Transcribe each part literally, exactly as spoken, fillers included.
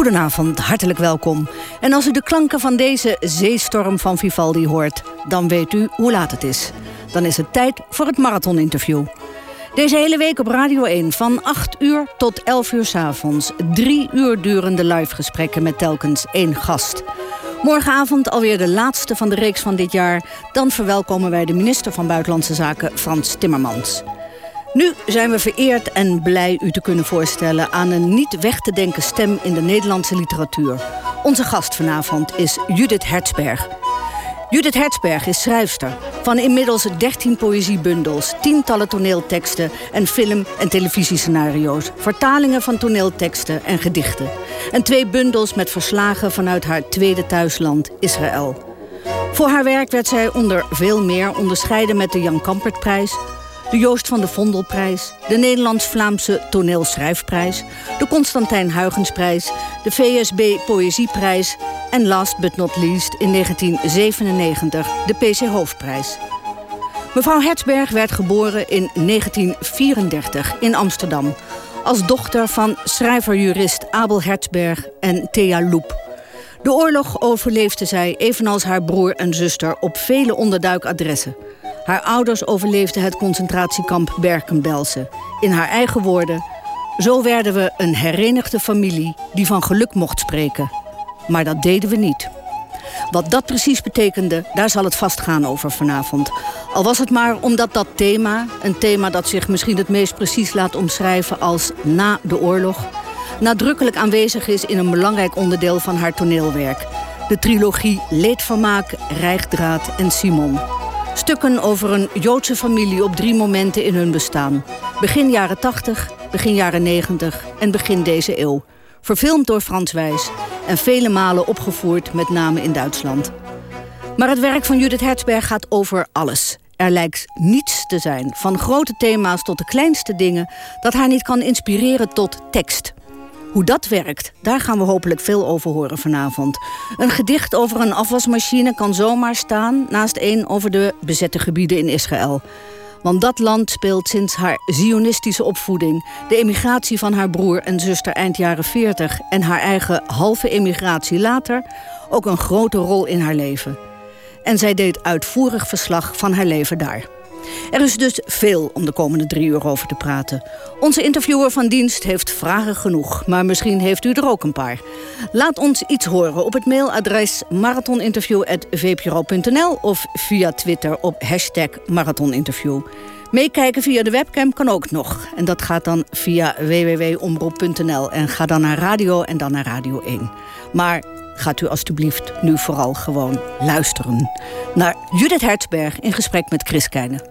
Goedenavond, hartelijk welkom. En als u de klanken van deze zeestorm van Vivaldi hoort, dan weet u hoe laat het is. Dan is het tijd voor het marathoninterview. Deze hele week op Radio één van acht uur tot elf uur 's avonds. Drie uur durende live gesprekken met telkens één gast. Morgenavond alweer de laatste van de reeks van dit jaar. Dan verwelkomen wij de minister van Buitenlandse Zaken, Frans Timmermans. Nu zijn we vereerd en blij u te kunnen voorstellen aan een niet weg te denken stem in de Nederlandse literatuur. Onze gast vanavond is Judith Hertzberg. Judith Hertzberg is schrijfster van inmiddels dertien poëziebundels, tientallen toneelteksten en film- en televisiescenario's, vertalingen van toneelteksten en gedichten en twee bundels met verslagen vanuit haar tweede thuisland, Israël. Voor haar werk werd zij onder veel meer onderscheiden met de Jan Kampertprijs, de Joost van de Vondelprijs, de Nederlands-Vlaamse Toneelschrijfprijs, de Constantijn Huygensprijs, de V S B Poëzieprijs en last but not least in negentien zevenennegentig de P C Hoofdprijs. Mevrouw Hertzberg werd geboren in negentien vierendertig in Amsterdam als dochter van schrijver-jurist Abel Hertzberg en Thea Loep. De oorlog overleefde zij, evenals haar broer en zuster, op vele onderduikadressen. Haar ouders overleefden het concentratiekamp Berken-Belsen. In haar eigen woorden: zo werden we een herenigde familie die van geluk mocht spreken. Maar dat deden we niet. Wat dat precies betekende, daar zal het vast gaan over vanavond. Al was het maar omdat dat thema, een thema dat zich misschien het meest precies laat omschrijven als na de oorlog, nadrukkelijk aanwezig is in een belangrijk onderdeel van haar toneelwerk. De trilogie Leedvermaak, Rijgdraad en Simon. Stukken over een Joodse familie op drie momenten in hun bestaan. Begin jaren tachtig, begin jaren negentig en begin deze eeuw. Verfilmd door Frans Wijs en vele malen opgevoerd, met name in Duitsland. Maar het werk van Judith Hertzberg gaat over alles. Er lijkt niets te zijn, van grote thema's tot de kleinste dingen, dat haar niet kan inspireren tot tekst. Hoe dat werkt, daar gaan we hopelijk veel over horen vanavond. Een gedicht over een afwasmachine kan zomaar staan naast één over de bezette gebieden in Israël. Want dat land speelt sinds haar zionistische opvoeding, de emigratie van haar broer en zuster eind jaren veertig en haar eigen halve emigratie later, ook een grote rol in haar leven. En zij deed uitvoerig verslag van haar leven daar. Er is dus veel om de komende drie uur over te praten. Onze interviewer van dienst heeft vragen genoeg, maar misschien heeft u er ook een paar. Laat ons iets horen op het mailadres marathoninterview apenstaartje v p r o punt n l of via Twitter op hashtag marathoninterview. Meekijken via de webcam kan ook nog. En dat gaat dan via w w w punt omroep punt n l en ga dan naar radio en dan naar Radio één. Maar gaat u alstublieft nu vooral gewoon luisteren naar Judith Hertzberg in gesprek met Chris Keijne.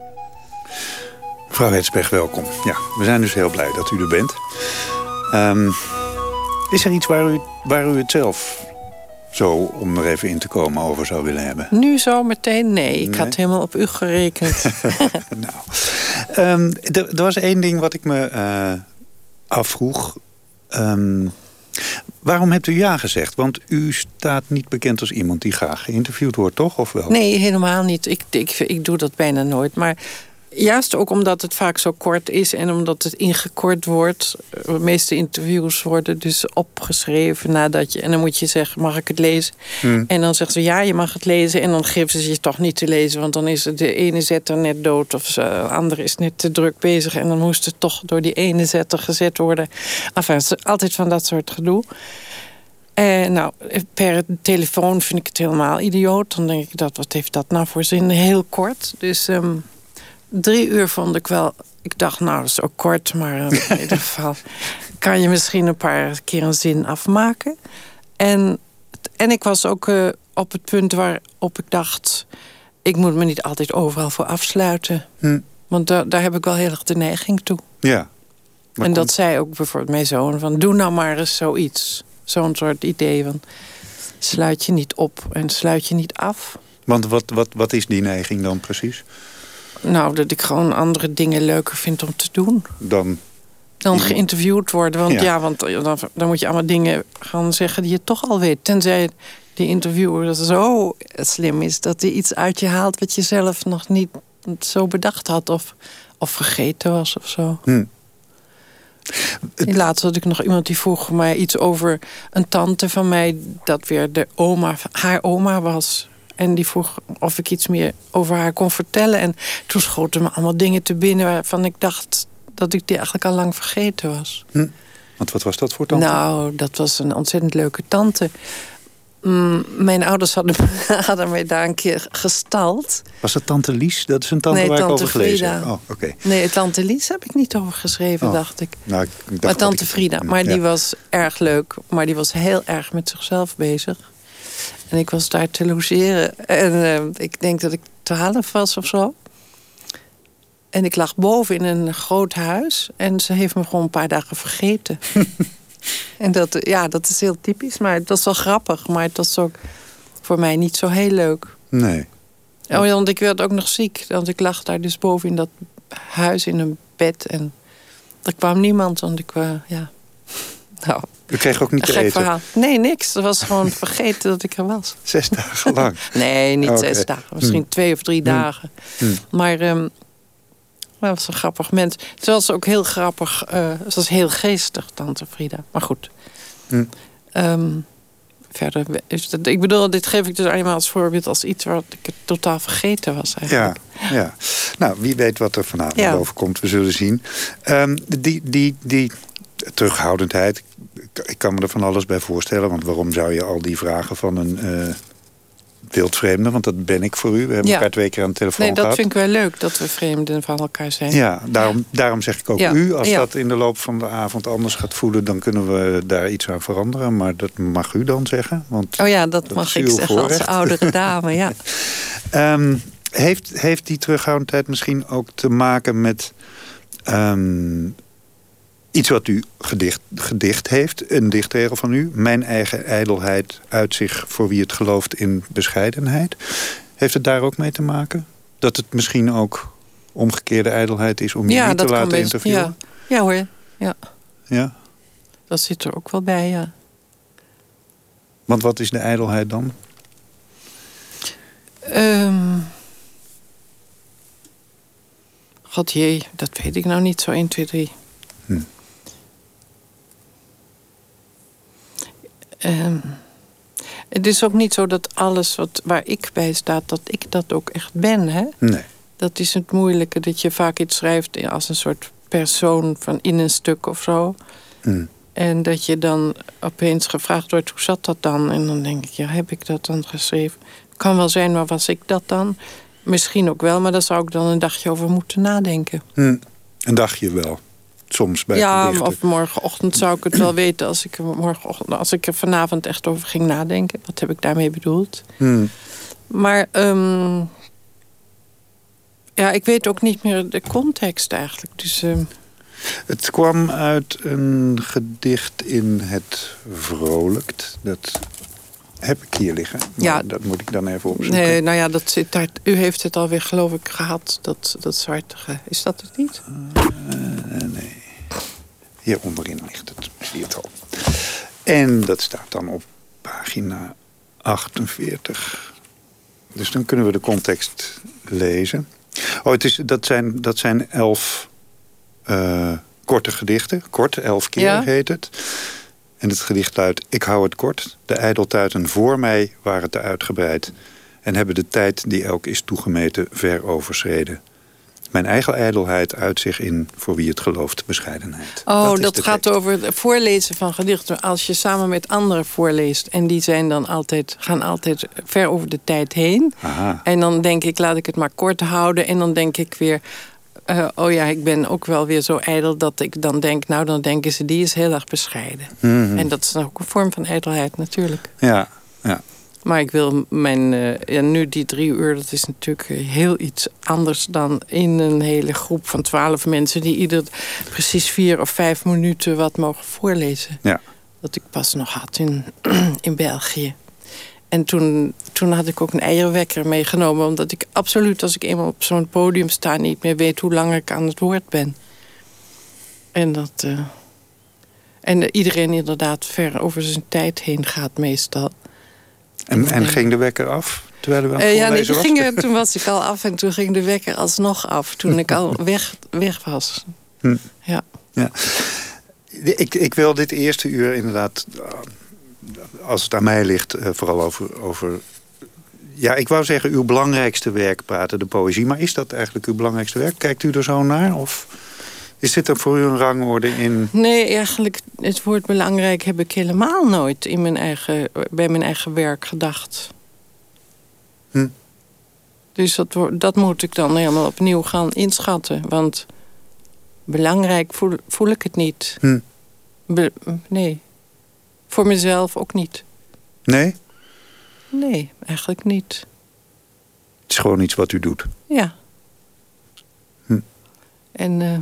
Mevrouw Hertzberg, welkom. Ja, we zijn dus heel blij dat u er bent. Um, is er iets waar u, waar u het zelf zo, om er even in te komen, over zou willen hebben? Nu zo meteen? Nee, ik nee? had helemaal op u gerekend. nou, um, er, er was één ding wat ik me uh, afvroeg. Um, Waarom hebt u ja gezegd? Want u staat niet bekend als iemand die graag geïnterviewd wordt, toch? Of wel? Nee, helemaal niet. Ik, ik, ik doe dat bijna nooit. Maar juist ook omdat het vaak zo kort is en omdat het ingekort wordt. De meeste interviews worden dus opgeschreven nadat je... En dan moet je zeggen, mag ik het lezen? Hmm. En dan zeggen ze, ja, je mag het lezen. En dan geven ze je toch niet te lezen. Want dan is de ene zetter net dood of de andere is net te druk bezig. En dan moest het toch door die ene zetter gezet worden. Enfin, altijd van dat soort gedoe. Eh, nou, per telefoon vind ik het helemaal idioot. Dan denk ik, dat, wat heeft dat nou voor zin? Heel kort. Dus um, drie uur vond ik wel... Ik dacht, nou, dat is ook kort, maar in ieder geval... kan je misschien een paar keer een zin afmaken. En, en ik was ook uh, op het punt waarop ik dacht... ik moet me niet altijd overal voor afsluiten. Hm. Want da, daar heb ik wel heel erg de neiging toe. Ja. En dat komt... zei ook bijvoorbeeld mijn zoon, van doe nou maar eens zoiets... Zo'n soort idee van sluit je niet op en sluit je niet af. Want wat, wat, wat is die neiging dan precies? Nou, dat ik gewoon andere dingen leuker vind om te doen. Dan? Dan geïnterviewd worden. Want ja, ja want dan, dan moet je allemaal dingen gaan zeggen die je toch al weet. Tenzij die interviewer zo slim is dat hij iets uit je haalt wat je zelf nog niet zo bedacht had. Of, of vergeten was of zo. Hm. Laatst had ik nog iemand die vroeg mij iets over een tante van mij, dat weer de oma, haar oma was. En die vroeg of ik iets meer over haar kon vertellen. En toen schoten me allemaal dingen te binnen waarvan ik dacht dat ik die eigenlijk al lang vergeten was. Hm. Want wat was dat voor tante? Nou, dat was een ontzettend leuke tante. Mm, mijn ouders hadden, hadden mij daar een keer gestald. Was dat tante Lies? Dat is een tante nee, waar tante ik over gelezen Frida. heb. Oh, okay. Nee, tante Lies heb ik niet over geschreven, oh. dacht ik. Nou, ik dacht maar tante ik... Frida. Maar ja. die was erg leuk. Maar die was heel erg met zichzelf bezig. En ik was daar te logeren. En uh, ik denk dat ik twaalf was of zo. En ik lag boven in een groot huis. En ze heeft me gewoon een paar dagen vergeten. En dat, ja, dat is heel typisch. Maar het was wel grappig. Maar het was ook voor mij niet zo heel leuk. Nee. Oh, ja, want ik werd ook nog ziek. Want ik lag daar dus boven in dat huis in een bed. En er kwam niemand. Want ik, uh, ja... Nou, u kreeg ook niet te eten? Verhaal. Nee, niks. Het was gewoon vergeten dat ik er was. Zes dagen lang? Nee, niet okay. zes dagen. Misschien hmm. twee of drie hmm. dagen. Hmm. Maar um, dat was een grappig mens. Het was ook heel grappig. Uh, het was heel geestig, tante Frida. Maar goed. Hmm. Um, verder is het, ik bedoel, dit geef ik dus eenmaal als voorbeeld als iets wat ik totaal vergeten was eigenlijk. Ja, ja. Nou, wie weet wat er vanavond ja. over komt. We zullen zien. Um, die... die, die terughoudendheid, ik kan me er van alles bij voorstellen. Want waarom zou je al die vragen van een uh, wildvreemde... want dat ben ik voor u. We hebben ja. elkaar twee keer aan de telefoon nee, dat gehad. vind ik wel leuk, dat we vreemden van elkaar zijn. Ja, daarom, daarom zeg ik ook ja. u. Als ja. dat in de loop van de avond anders gaat voelen... dan kunnen we daar iets aan veranderen. Maar dat mag u dan zeggen. Want oh ja, dat, dat mag ik zeggen voorrecht. als oudere dame, ja. um, heeft, heeft die terughoudendheid misschien ook te maken met... Um, iets wat u gedicht, gedicht heeft, een dichtregel van u. Mijn eigen ijdelheid uit zich voor wie het gelooft in bescheidenheid. Heeft het daar ook mee te maken? Dat het misschien ook omgekeerde ijdelheid is om je ja, niet te dat laten best, interviewen? Ja. ja hoor, ja. ja. Dat zit er ook wel bij, ja. Want wat is de ijdelheid dan? Um... God jee, dat weet ik nou niet zo één, twee, drie. Hm. Um, het is ook niet zo dat alles wat, waar ik bij sta, dat ik dat ook echt ben, hè? Nee. Dat is het moeilijke, dat je vaak iets schrijft als een soort persoon van in een stuk of zo. Hm. En dat je dan opeens gevraagd wordt, hoe zat dat dan? En dan denk ik, ja, heb ik dat dan geschreven? Kan wel zijn, maar was ik dat dan? Misschien ook wel, maar daar zou ik dan een dagje over moeten nadenken. Hm. Een dagje wel. Soms bij ja, gedichten. Of morgenochtend zou ik het wel weten als ik, er morgenochtend, als ik er vanavond echt over ging nadenken. Wat heb ik daarmee bedoeld? Hmm. Maar um, ja, ik weet ook niet meer de context eigenlijk. Dus, um... Het kwam uit een gedicht in Het Vrolijkt. Dat heb ik hier liggen. Maar ja, dat moet ik dan even opzoeken. Nee, nou ja, dat zit daar, u heeft het alweer geloof ik gehad. Dat, dat zwartige. Is dat het niet? Uh, nee. Hier onderin ligt het. Zie je het al. En dat staat dan op pagina achtenveertig. Dus dan kunnen we de context lezen. Oh, het is, dat, zijn, dat zijn elf uh, korte gedichten. Kort, elf keer ja. heet het. En het gedicht luidt: ik hou het kort. De ijdeltuiten voor mij waren te uitgebreid. En hebben de tijd die elk is toegemeten ver overschreden. Mijn eigen ijdelheid uit zich in, voor wie het gelooft, bescheidenheid. Oh, dat, dat gaat tekst. over het voorlezen van gedichten. Als je samen met anderen voorleest. En die zijn dan altijd, gaan altijd ver over de tijd heen. Aha. En dan denk ik, laat ik het maar kort houden. En dan denk ik weer, uh, oh ja, ik ben ook wel weer zo ijdel dat ik dan denk, nou dan denken ze, die is heel erg bescheiden. Mm-hmm. En dat is ook een vorm van ijdelheid natuurlijk. Ja, ja. Maar ik wil mijn, uh, ja, nu die drie uur, dat is natuurlijk heel iets anders dan in een hele groep van twaalf mensen die ieder precies vier of vijf minuten wat mogen voorlezen. Ja. Dat ik pas nog had in, in België. En toen, toen had ik ook een eierwekker meegenomen, omdat ik absoluut, als ik eenmaal op zo'n podium sta, niet meer weet hoe lang ik aan het woord ben. En dat. Uh, en uh, iedereen inderdaad ver over zijn tijd heen gaat meestal. En, en ging de wekker af? Terwijl u aan het uh, ja, nee, was? Ging, toen was ik al af en toen ging de wekker alsnog af. Toen ik al weg, weg was. Hm. Ja. ja. Ik, ik wil dit eerste uur inderdaad, als het aan mij ligt, vooral over, over... Ja, ik wou zeggen uw belangrijkste werk praten, de poëzie. Maar is dat eigenlijk uw belangrijkste werk? Kijkt u er zo naar? Of is dit er voor u een rangorde in? Nee, eigenlijk het woord belangrijk heb ik helemaal nooit in mijn eigen, bij mijn eigen werk gedacht. Hm. Dus dat, dat moet ik dan helemaal opnieuw gaan inschatten. Want belangrijk voel, voel ik het niet. Hm. Be, nee. Voor mezelf ook niet. Nee? Nee, eigenlijk niet. Het is gewoon iets wat u doet? Ja. Hm. En, uh,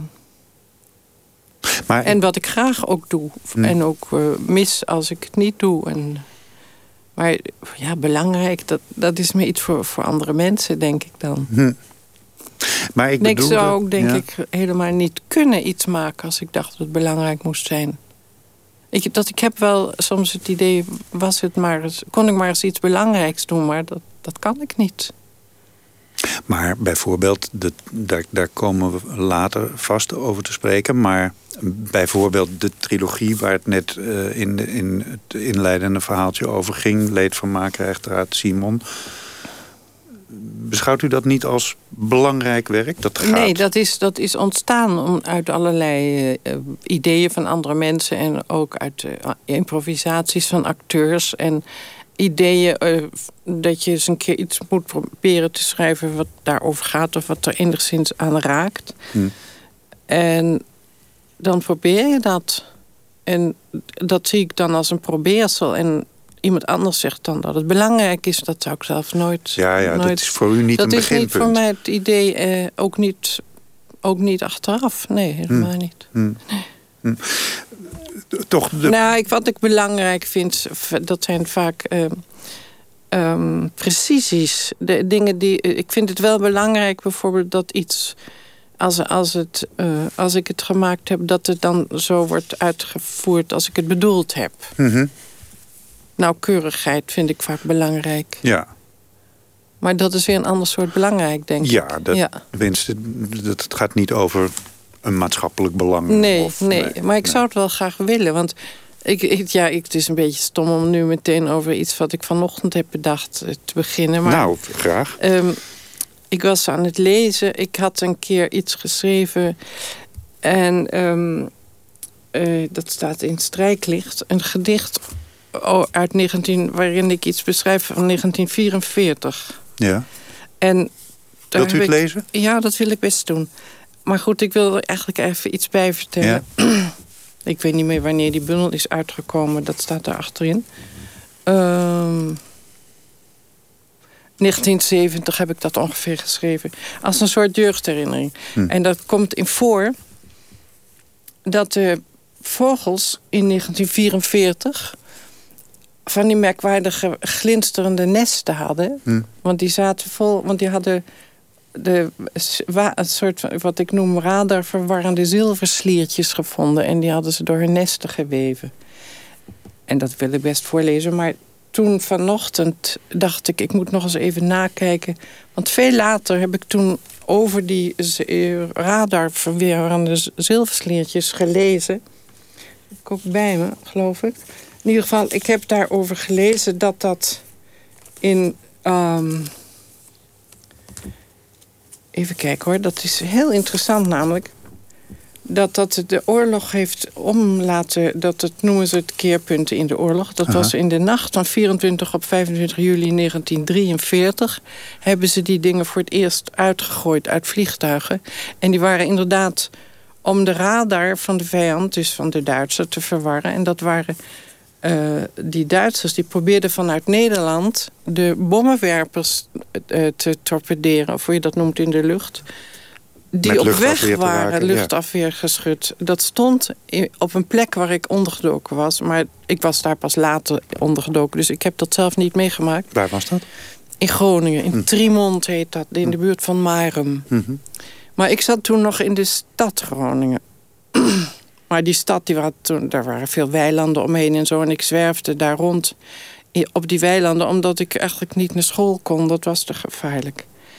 maar en wat ik graag ook doe. Hm. En ook uh, mis als ik het niet doe. En, maar ja, belangrijk, dat, dat is meer iets voor, voor andere mensen, denk ik dan. Hm. Maar ik, nee, ik bedoelde, zou ook, denk ja. ik, helemaal niet kunnen iets maken als ik dacht dat het belangrijk moest zijn. Ik, dat, ik heb wel soms het idee, was het maar eens, kon ik maar eens iets belangrijks doen, maar dat, dat kan ik niet. Maar bijvoorbeeld, de, daar, daar komen we later vast over te spreken, maar bijvoorbeeld de trilogie waar het net uh, in, de, in het inleidende verhaaltje over ging, Leed van Maakerechterraad Simon. Beschouwt u dat niet als belangrijk werk? Dat gaat... Nee, dat is, dat is ontstaan om, uit allerlei uh, ideeën van andere mensen en ook uit uh, improvisaties van acteurs en ideeën uh, dat je eens een keer iets moet proberen te schrijven wat daarover gaat of wat er enigszins aan raakt. Hm. En dan probeer je dat. En dat zie ik dan als een probeersel. En iemand anders zegt dan dat het belangrijk is. Dat zou ik zelf nooit... Ja, ja nooit, dat is voor u niet een beginpunt. Dat is niet voor mij het idee, eh, ook, niet, ook niet achteraf. Nee, helemaal hm. niet. Hm. Nee. Hm. Toch de... Nou, ik, wat ik belangrijk vind, dat zijn vaak uh, um, precisies. De dingen die, ik vind het wel belangrijk bijvoorbeeld dat iets... Als, als, het, uh, als ik het gemaakt heb, dat het dan zo wordt uitgevoerd als ik het bedoeld heb. Mm-hmm. Nauwkeurigheid vind ik vaak belangrijk. Ja. Maar dat is weer een ander soort belangrijk, denk ja, ik. dat, ja, dat, dat het gaat niet over een maatschappelijk belang. Nee, of, nee, nee maar ik nee. zou het wel graag willen. Want ik, ik, ja, ik, het is een beetje stom om nu meteen over iets wat ik vanochtend heb bedacht te beginnen. Maar, nou, graag. Um, ik was aan het lezen. Ik had een keer iets geschreven. En um, uh, dat staat in Strijklicht. Een gedicht uit negentien, waarin ik iets beschrijf van negentien vierenveertig. Ja. En wilt u het ik, lezen? Ja, dat wil ik best doen. Maar goed, ik wil er eigenlijk even iets bij vertellen. Ja. Ik weet niet meer wanneer die bundel is uitgekomen. Dat staat daar achterin. Um, negentien zeventig heb ik dat ongeveer geschreven. Als een soort jeugdherinnering. Hm. En dat komt in voor dat de vogels in negentien vierenveertig... van die merkwaardige glinsterende nesten hadden. Hm. Want die zaten vol... Want die hadden de, een soort van, wat ik noem radarverwarrende zilversliertjes gevonden. En die hadden ze door hun nesten geweven. En dat wil ik best voorlezen. Maar toen vanochtend dacht ik, ik moet nog eens even nakijken. Want veel later heb ik toen over die radarverwarrende zilversliertjes gelezen. Dat heb ik ook bij me, geloof ik. In ieder geval, ik heb daarover gelezen dat dat in... Um, even kijken hoor, dat is heel interessant namelijk. Dat dat de oorlog heeft om laten... dat het noemen ze het keerpunten in de oorlog. Dat Aha. was in de nacht van vierentwintig op vijfentwintig juli negentien drieënveertig... hebben ze die dingen voor het eerst uitgegooid uit vliegtuigen. En die waren inderdaad om de radar van de vijand, dus van de Duitsers, te verwarren. En dat waren... Uh, die Duitsers die probeerden vanuit Nederland de bommenwerpers uh, te torpederen, of hoe je dat noemt in de lucht. Die Met op weg raken, waren, luchtafweergeschut. Dat stond in, op een plek waar ik ondergedoken was. Maar ik was daar pas later ondergedoken, dus ik heb dat zelf niet meegemaakt. Waar was dat? In Groningen, in hm. Triemond heet dat, in de buurt van Marum. Mm-hmm. Maar ik zat toen nog in de stad Groningen. Maar die stad, die had toen, daar waren veel weilanden omheen en zo. En ik zwerfde daar rond op die weilanden, omdat ik eigenlijk niet naar school kon. Dat was te gevaarlijk.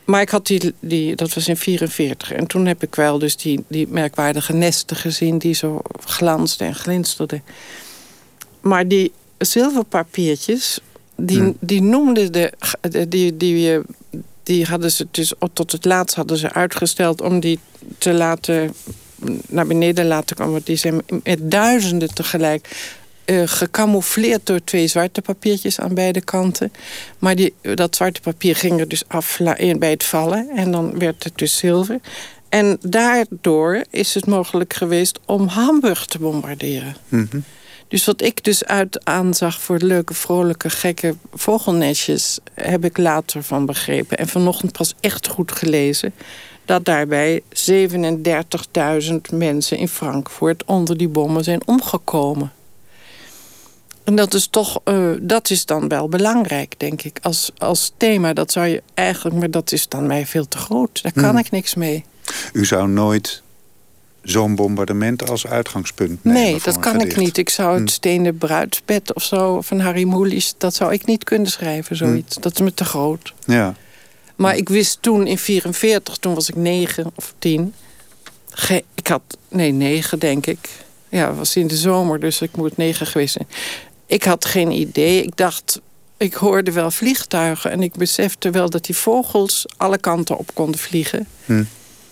Maar ik had die, die, dat was in vierenveertig. En toen heb ik wel dus die, die merkwaardige nesten gezien die zo glansden en glinsterden. Maar die zilverpapiertjes, die, hmm. die noemden de. Die, die, die hadden ze dus tot het laatst hadden ze uitgesteld om die te laten naar beneden laten komen. Die zijn met duizenden tegelijk uh, gecamoufleerd door twee zwarte papiertjes aan beide kanten. Maar die, dat zwarte papier ging er dus af bij het vallen. En dan werd het dus zilver. En daardoor is het mogelijk geweest om Hamburg te bombarderen. Mm-hmm. Dus wat ik dus uit aanzag voor leuke, vrolijke, gekke vogelnestjes, heb ik later van begrepen. En vanochtend pas echt goed gelezen dat daarbij zevenendertigduizend mensen in Frankfurt onder die bommen zijn omgekomen. En dat is toch, uh, dat is dan wel belangrijk, denk ik, als, als thema. Dat zou je eigenlijk, maar dat is dan mij veel te groot. Daar kan hmm. ik niks mee. U zou nooit zo'n bombardement als uitgangspunt nemen? Nee, dat kan gedicht. ik niet. Ik zou het hmm. Stenen Bruidsbed of zo van Harry Mulisch, dat zou ik niet kunnen schrijven, zoiets. Hmm. Dat is me te groot. Ja. Maar ik wist toen in vierenveertig, toen was ik negen of tien. Ge- ik had, nee, negen denk ik. Ja, het was in de zomer, dus ik moet negen geweest zijn. Ik had geen idee. Ik dacht, ik hoorde wel vliegtuigen en ik besefte wel dat die vogels alle kanten op konden vliegen. Hm.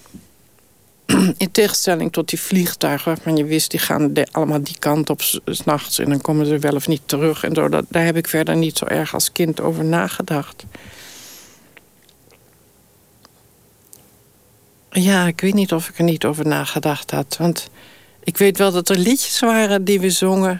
In tegenstelling tot die vliegtuigen waarvan je wist, die gaan de, allemaal die kant op 's nachts en dan komen ze wel of niet terug. En zo, dat, daar heb ik verder niet zo erg als kind over nagedacht. Ja, ik weet niet of ik er niet over nagedacht had. Want ik weet wel dat er liedjes waren die we zongen.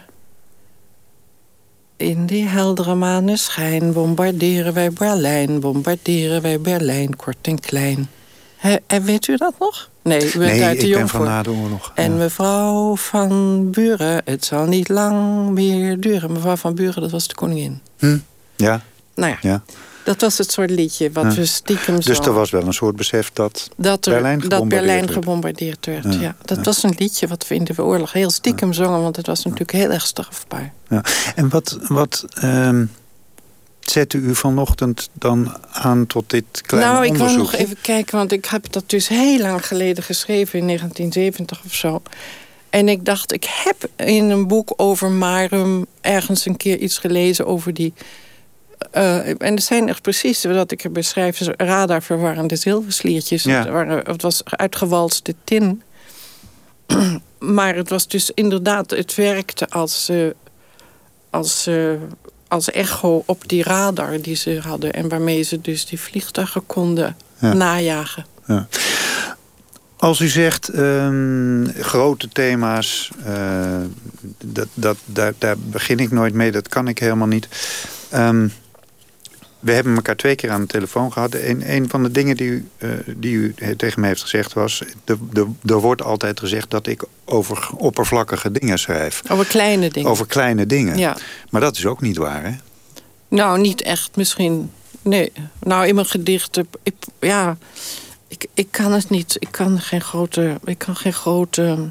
In die heldere maneschijn bombarderen wij Berlijn, bombarderen wij Berlijn, kort en klein. He, en weet u dat nog? Nee, u bent nee, uit de ik jong ben van voor. na de oorlog. En ja. mevrouw van Buren, het zal niet lang meer duren. Mevrouw van Buren, dat was de koningin. Hm? Ja. Nou ja. ja. Dat was het soort liedje wat ja. we stiekem zo... Dus er was wel een soort besef dat, dat er, Berlijn gebombardeerd dat Berlijn werd. gebombardeerd werd. Ja. Ja. Dat ja. was een liedje wat we in de oorlog heel stiekem ja. zongen, want het was natuurlijk heel erg strafbaar. Ja. En wat, wat um, zette u vanochtend dan aan tot dit kleine nou, onderzoek? Nou, ik wil nog even kijken, want ik heb dat dus heel lang geleden geschreven, in negentien zeventig of zo. En ik dacht, ik heb in een boek over Marum ergens een keer iets gelezen over die... Uh, en er zijn echt precies wat ik er beschrijf, radarverwarrende zilversliertjes. Ja. Het, waren, het was uitgewalste tin. Maar het was dus inderdaad, het werkte als, uh, als, uh, als echo op die radar die ze hadden. En waarmee ze dus die vliegtuigen konden ja. najagen. Ja. Als u zegt, um, grote thema's, uh, dat, dat, daar, daar begin ik nooit mee, dat kan ik helemaal niet. Um, we hebben elkaar twee keer aan de telefoon gehad. En een van de dingen die u, uh, die u tegen me heeft gezegd was... er wordt altijd gezegd dat ik over oppervlakkige dingen schrijf. Over kleine dingen. Over kleine dingen. Ja. Maar dat is ook niet waar, hè? Nou, niet echt misschien. Nee. Nou, in mijn gedichten... Ik, ja, ik, ik kan het niet. Ik kan geen grote... Ik kan geen grote...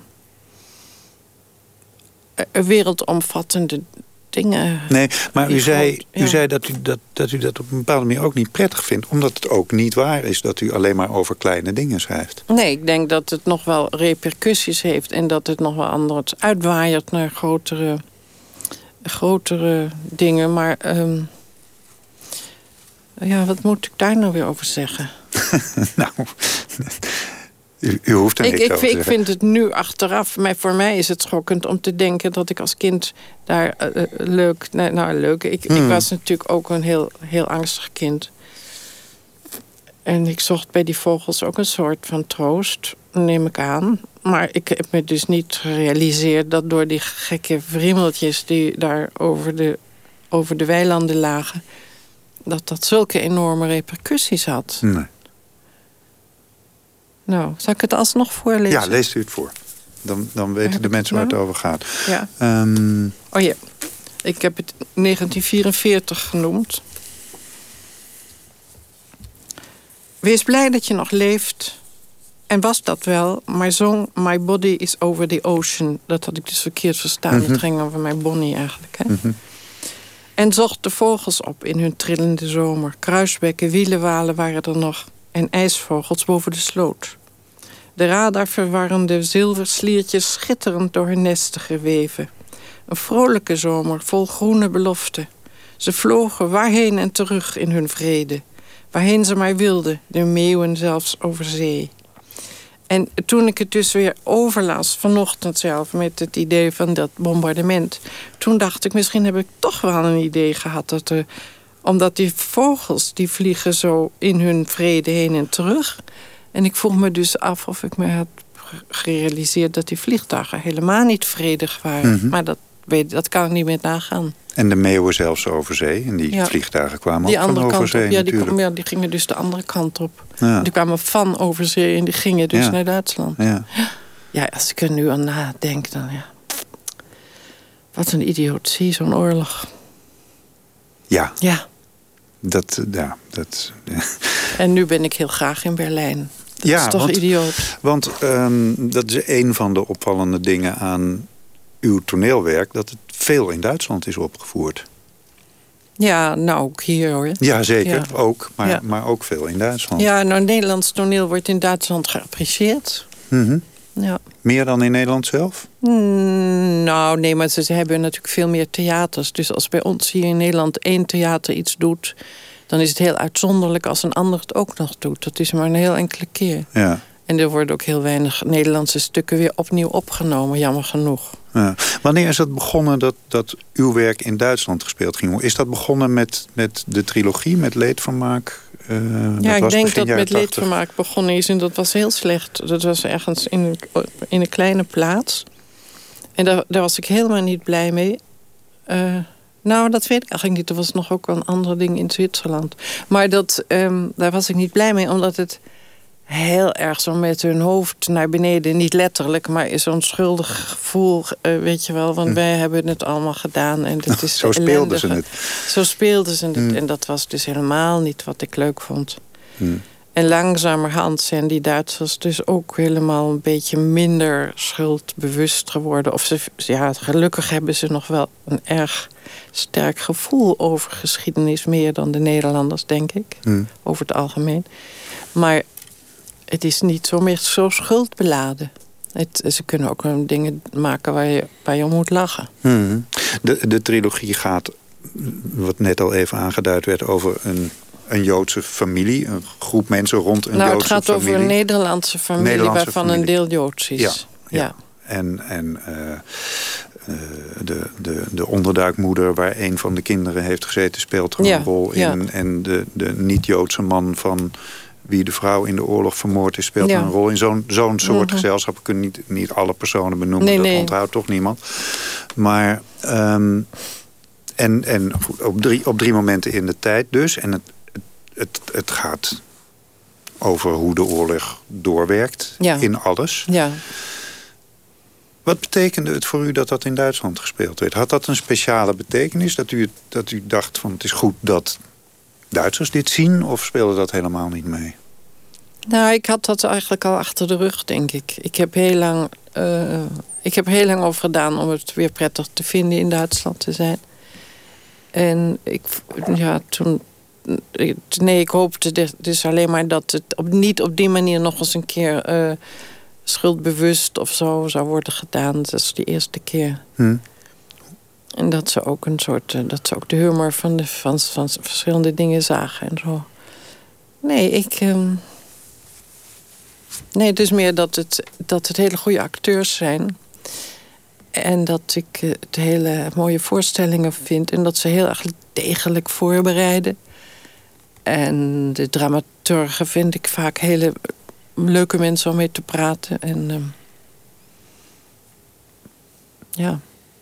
Uh, wereldomvattende... dingen. Nee, maar u zei, groot, ja. u zei dat, u dat, dat u dat op een bepaalde manier ook niet prettig vindt. Omdat het ook niet waar is dat u alleen maar over kleine dingen schrijft. Nee, ik denk dat het nog wel repercussies heeft. En dat het nog wel anders uitwaaiert naar grotere, grotere dingen. Maar um, ja, wat moet ik daar nou weer over zeggen? nou... U, u hoeft er ik, niks ik, over te ik zeggen. vind het nu achteraf... Maar voor mij is het schokkend om te denken dat ik als kind daar uh, leuk... Nou, nou leuk. Ik, hmm. ik was natuurlijk ook een heel, heel angstig kind. En ik zocht bij die vogels ook een soort van troost, neem ik aan. Maar ik heb me dus niet gerealiseerd dat door die gekke wrimmeltjes... die daar over de, over de weilanden lagen... dat dat zulke enorme repercussies had. Nee. Nou, zal ik het alsnog voorlezen? Ja, leest u het voor. Dan, dan weten de mensen waar het over gaat. Ja. Um... Oh ja, ik heb het negentien vierenveertig genoemd. Wees blij dat je nog leeft. En was dat wel, maar zong My Body is Over the Ocean. Dat had ik dus verkeerd verstaan. Mm-hmm. Het ging over mijn Bonnie eigenlijk. Hè? Mm-hmm. En zocht de vogels op in hun trillende zomer. Kruisbekken, wielenwalen waren er nog... en ijsvogels boven de sloot. De radarverwarrende zilversliertjes schitterend door hun nesten geweven. Een vrolijke zomer vol groene beloften. Ze vlogen waarheen en terug in hun vrede. Waarheen ze maar wilden, de meeuwen zelfs over zee. En toen ik het dus weer overlas, vanochtend zelf, met het idee van dat bombardement, toen dacht ik, misschien heb ik toch wel een idee gehad dat er, omdat die vogels die vliegen zo in hun vrede heen en terug. En ik vroeg me dus af of ik me had gerealiseerd dat die vliegtuigen helemaal niet vredig waren. Mm-hmm. Maar dat, dat kan ik niet meer nagaan. En de meeuwen zelfs over zee. En die ja. vliegtuigen kwamen die ook van over zee. Ja, die, kwam, ja, die gingen dus de andere kant op. Ja. Die kwamen van over zee en die gingen dus ja. naar Duitsland. Ja. ja, als ik er nu aan nadenk, dan ja. Wat een idiotie, zo'n oorlog. Ja. Ja. Dat, ja, dat... Ja. En nu ben ik heel graag in Berlijn. Dat ja, is toch want, idioot. Want um, dat is een van de opvallende dingen aan uw toneelwerk, dat het veel in Duitsland is opgevoerd. Ja, nou ook hier hoor. Ja, zeker. Ja. Ook, maar, ja. maar ook veel in Duitsland. Ja, nou, Nederlands toneel wordt in Duitsland geapprecieerd. Mm-hmm. Ja. Meer dan in Nederland zelf? Mm, nou, nee, maar ze, ze hebben natuurlijk veel meer theaters. Dus als bij ons hier in Nederland één theater iets doet, dan is het heel uitzonderlijk als een ander het ook nog doet. Dat is maar een heel enkele keer. Ja. En er worden ook heel weinig Nederlandse stukken weer opnieuw opgenomen, jammer genoeg. Ja. Wanneer is het begonnen dat, dat uw werk in Duitsland gespeeld ging? Is dat begonnen met, met de trilogie, met Leedvermaak? Uh, ja, ik was denk dat met tachtig. Leedvermaak begonnen is en dat was heel slecht. Dat was ergens in een, in een kleine plaats. En daar, daar was ik helemaal niet blij mee. Uh, nou, dat weet ik eigenlijk niet. Er was nog ook wel een ander ding in Zwitserland. Maar dat, um, daar was ik niet blij mee, omdat het heel erg zo met hun hoofd naar beneden, niet letterlijk, maar zo'n schuldig gevoel, uh, weet je wel, want hm. wij hebben het allemaal gedaan en het is zo speelden ze het. Zo speelden ze het hm. en dat was dus helemaal niet wat ik leuk vond. Hm. En langzamerhand zijn die Duitsers dus ook helemaal een beetje minder schuldbewust geworden. Of ze, ja, gelukkig hebben ze nog wel een erg sterk gevoel over geschiedenis, meer dan de Nederlanders, denk ik, hm. over het algemeen. Maar het is niet zo meer zo schuldbeladen. Het, ze kunnen ook dingen maken waar je, waar je om moet lachen. Hmm. De, de trilogie gaat, wat net al even aangeduid werd, over een, een Joodse familie. Een groep mensen rond een nou, Joodse familie. Het gaat familie. over een Nederlandse familie Nederlandse waarvan familie. een deel Joods is. Ja, ja. ja. En, en uh, uh, de, de, de onderduikmoeder waar een van de kinderen heeft gezeten speelt er een ja, rol in. Ja. En de, de niet-Joodse man van wie de vrouw in de oorlog vermoord is, speelt ja. een rol in zo'n zo'n soort mm-hmm. gezelschap. We kunnen niet, niet alle personen benoemen, nee, dat nee. onthoudt toch niemand. Maar um, en, en op, drie, op drie momenten in de tijd dus. En het, het, het gaat over hoe de oorlog doorwerkt ja. in alles. Ja. Wat betekende het voor u dat dat in Duitsland gespeeld werd? Had dat een speciale betekenis? Dat u, dat u dacht van het is goed dat Duitsers dit zien, of speelde dat helemaal niet mee? Nou, ik had dat eigenlijk al achter de rug, denk ik. Ik heb heel lang, uh, ik heb heel lang over gedaan om het weer prettig te vinden in Duitsland te zijn. En ik, ja, toen, nee, ik hoopte dus alleen maar dat het op, niet op die manier nog eens een keer uh, schuldbewust of zo zou worden gedaan. Dat is de eerste keer. Hm. En dat ze ook een soort, dat ze ook de humor van, de, van, van verschillende dingen zagen en zo. Nee, ik. Um, nee, het is meer dat het, dat het hele goede acteurs zijn. En dat ik het hele mooie voorstellingen vind. En dat ze heel erg degelijk voorbereiden. En de dramaturgen vind ik vaak hele leuke mensen om mee te praten. En um, ja.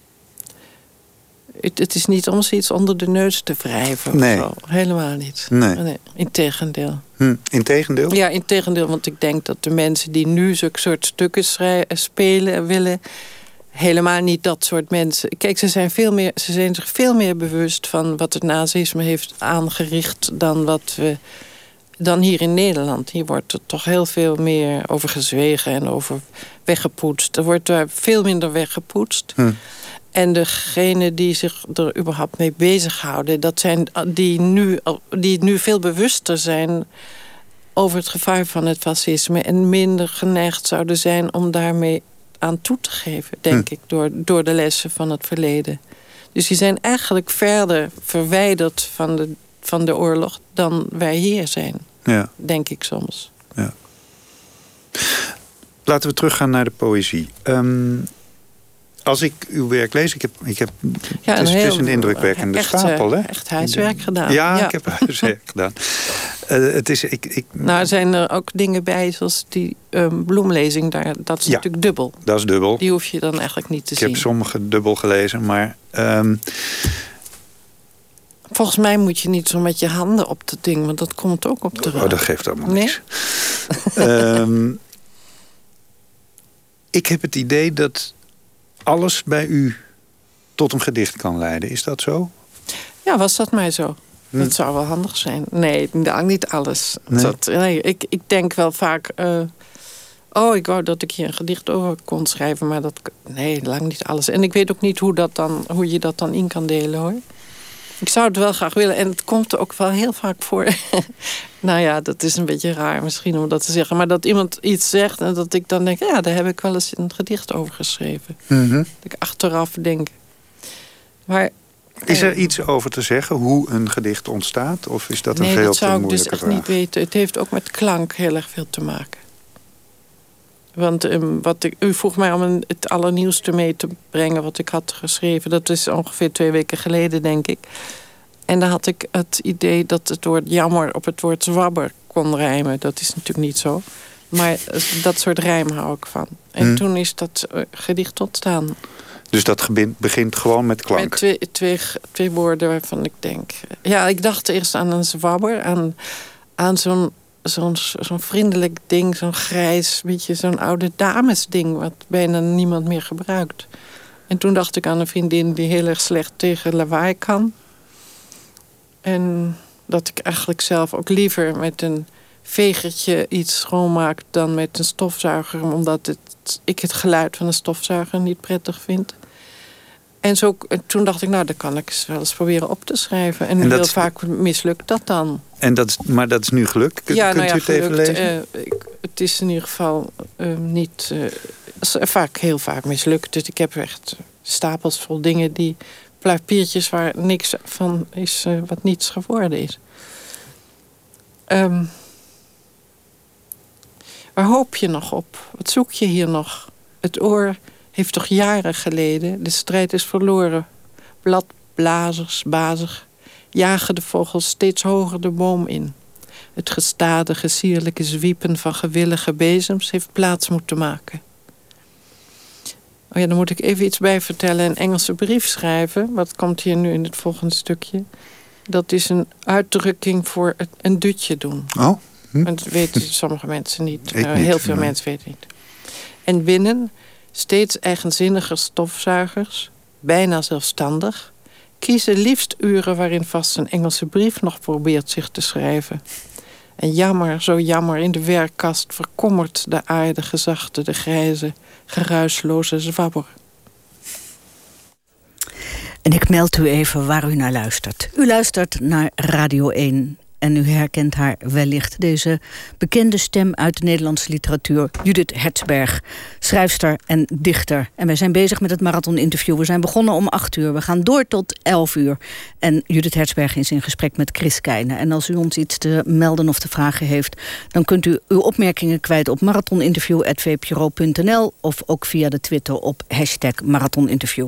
Het, het is niet om ze iets onder de neus te wrijven. Nee. Of zo. Helemaal niet. Nee. Nee, integendeel. Hm, integendeel? Ja, integendeel. Want ik denk dat de mensen die nu zulke soort stukken spelen willen, helemaal niet dat soort mensen. Kijk, ze zijn, veel meer, ze zijn zich veel meer bewust van wat het nazisme heeft aangericht dan wat we. Dan hier in Nederland. Hier wordt er toch heel veel meer over gezwegen en over weggepoetst. Er wordt daar veel minder weggepoetst. Hm. En degenen die zich er überhaupt mee bezighouden, dat zijn die nu, die nu veel bewuster zijn over het gevaar van het fascisme en minder geneigd zouden zijn om daarmee aan toe te geven, denk hm. ik, door, door de lessen van het verleden. Dus die zijn eigenlijk verder verwijderd van de, van de oorlog dan wij hier zijn, ja. denk ik soms. Ja. Laten we teruggaan naar de poëzie. Um, als ik uw werk lees, ik heb, ik heb, ja, het, is, heel, het is een indrukwekkende echt, stapel. Hè? Echt huiswerk gedaan. Ja, ja. ik heb huiswerk gedaan. Uh, het is, ik, ik, nou, er zijn er ook dingen bij, zoals die um, bloemlezing daar. Dat is ja, natuurlijk dubbel. Dat is dubbel. Die hoef je dan eigenlijk niet te ik zien. Ik heb sommige dubbel gelezen, maar... Um... Volgens mij moet je niet zo met je handen op het ding, want dat komt ook op de rug. Oh, dat geeft allemaal nee? niks. um, ik heb het idee dat alles bij u tot een gedicht kan leiden. Is dat zo? Ja, was dat mij zo? Hm. Dat zou wel handig zijn. Nee, niet alles. Nee. Dat, nee, ik, ik denk wel vaak... Uh, oh, ik wou dat ik hier een gedicht over kon schrijven, maar dat... Nee, lang niet alles. En ik weet ook niet hoe, dat dan, hoe je dat dan in kan delen, hoor. Ik zou het wel graag willen. En het komt er ook wel heel vaak voor. Nou ja, dat is een beetje raar misschien om dat te zeggen. Maar dat iemand iets zegt en dat ik dan denk... ja, daar heb ik wel eens een gedicht over geschreven. Mm-hmm. Dat ik achteraf denk. Maar... Is er iets over te zeggen, hoe een gedicht ontstaat? Of is dat een nee, veel dat te zou ik moeilijke dus echt vraag? niet weten. Het heeft ook met klank heel erg veel te maken. Want um, wat ik, u vroeg mij om een, het allernieuwste mee te brengen wat ik had geschreven. Dat is ongeveer twee weken geleden, denk ik. En dan had ik het idee dat het woord jammer op het woord zwabber kon rijmen. Dat is natuurlijk niet zo. Maar dat soort rijm hou ik van. En hmm. toen is dat uh, gedicht ontstaan. Dus dat begint gewoon met klank? Met twee, twee, twee woorden waarvan ik denk... Ja, ik dacht eerst aan een zwabber. Aan, aan zo'n zo'n zo'n vriendelijk ding. Zo'n grijs, beetje zo'n oude damesding... wat bijna niemand meer gebruikt. En toen dacht ik aan een vriendin die heel erg slecht tegen lawaai kan. En dat ik eigenlijk zelf ook liever met een vegertje iets schoonmaak... dan met een stofzuiger, omdat het, ik het geluid van een stofzuiger niet prettig vind. En, zo, en toen dacht ik, nou, dan kan ik eens wel eens proberen op te schrijven. En, en heel vaak mislukt dat dan. En dat is, maar dat is nu gelukt? Kunt, ja, kunt nou ja, u het gelukt, even lezen? Uh, ik, het is in ieder geval uh, niet... Uh, is vaak, heel vaak mislukt. Dus ik heb echt stapels vol dingen die... papiertjes waar niks van is, uh, wat niets geworden is. Um, waar hoop je nog op? Wat zoek je hier nog? Het oor heeft toch jaren geleden... de strijd is verloren. Bladblazers, bazig... jagen de vogels steeds hoger de boom in. Het gestadige, sierlijke zwiepen van gewillige bezems... heeft plaats moeten maken. Oh ja, dan moet ik even iets bij vertellen. Een Engelse brief schrijven. Wat komt hier nu in het volgende stukje? Dat is een uitdrukking voor een dutje doen. Oh. Hm. Want dat weten sommige mensen niet. Ik uh, niet heel veel nee. mensen weten niet. En binnen steeds eigenzinniger stofzuigers, bijna zelfstandig... kiezen liefst uren waarin vast een Engelse brief nog probeert zich te schrijven. En jammer, zo jammer, in de werkkast verkommert de aardige, zachte, de grijze... geruisloze zwabber. En ik meld u even waar u naar luistert. U luistert naar Radio één. En u herkent haar wellicht, deze bekende stem uit de Nederlandse literatuur... Judith Hertzberg, schrijfster en dichter. En wij zijn bezig met het marathoninterview. We zijn begonnen om acht uur. We gaan door tot elf uur. En Judith Hertzberg is in gesprek met Chris Keijne. En als u ons iets te melden of te vragen heeft... dan kunt u uw opmerkingen kwijt op marathoninterview apenstaartje v p r o punt n l... of ook via de Twitter op hashtag marathoninterview.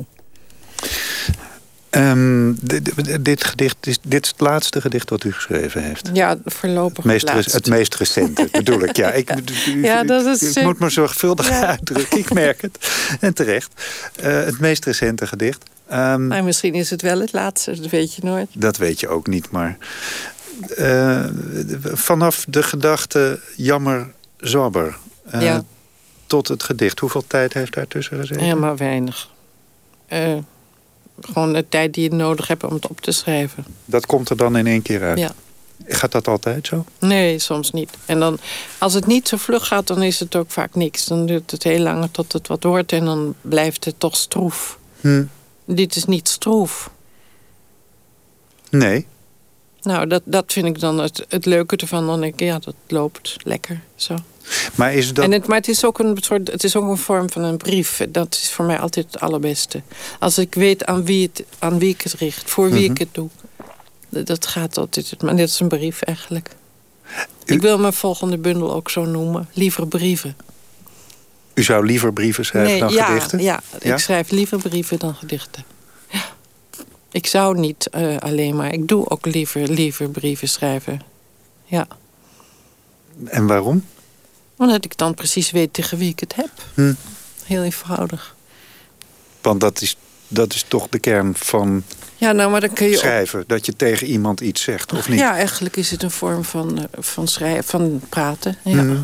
Um, dit, dit gedicht is dit is het laatste gedicht wat u geschreven heeft. Ja, voorlopig het meest, het, het meest recente, bedoel ik. Ja, ik, u, ja, dat is, ik, ik moet me zorgvuldig ja. uitdrukken, ik merk het. En terecht. Uh, het meest recente gedicht. Um, maar misschien is het wel het laatste, dat weet je nooit. Dat weet je ook niet, maar... Uh, vanaf de gedachte jammer zwabber uh, ja. tot het gedicht. Hoeveel tijd heeft daar tussen gezeten? Helemaal weinig. Uh, Gewoon de tijd die je nodig hebt om het op te schrijven. Dat komt er dan in één keer uit? Ja. Gaat dat altijd zo? Nee, soms niet. En dan, als het niet zo vlug gaat, dan is het ook vaak niks. Dan duurt het heel lang tot het wat wordt en dan blijft het toch stroef. Hm. Dit is niet stroef. Nee. Nou, dat, dat vind ik dan het, het leuke ervan. Dan denk ik, ja, dat loopt lekker zo. Maar, is dat... en het, maar het is ook een soort, het is ook een vorm van een brief. Dat is voor mij altijd het allerbeste. Als ik weet aan wie, het, aan wie ik het richt, voor wie mm-hmm. ik het doe. Dat gaat altijd, maar dit is een brief eigenlijk. U... Ik wil mijn volgende bundel ook zo noemen. Liever brieven. U zou liever brieven schrijven nee, dan ja, gedichten? Ja, ja, ik schrijf liever brieven dan gedichten. Ja. Ik zou niet uh, alleen maar... Ik doe ook liever, liever brieven schrijven. Ja. En waarom? Omdat ik dan precies weet tegen wie ik het heb. Hm. Heel eenvoudig. Want dat is, dat is toch de kern van ja, nou, maar dan kun je schrijven. Ook... Dat je tegen iemand iets zegt, of niet? Ja, eigenlijk is het een vorm van, van, schrijven, van praten. Ja. Hm.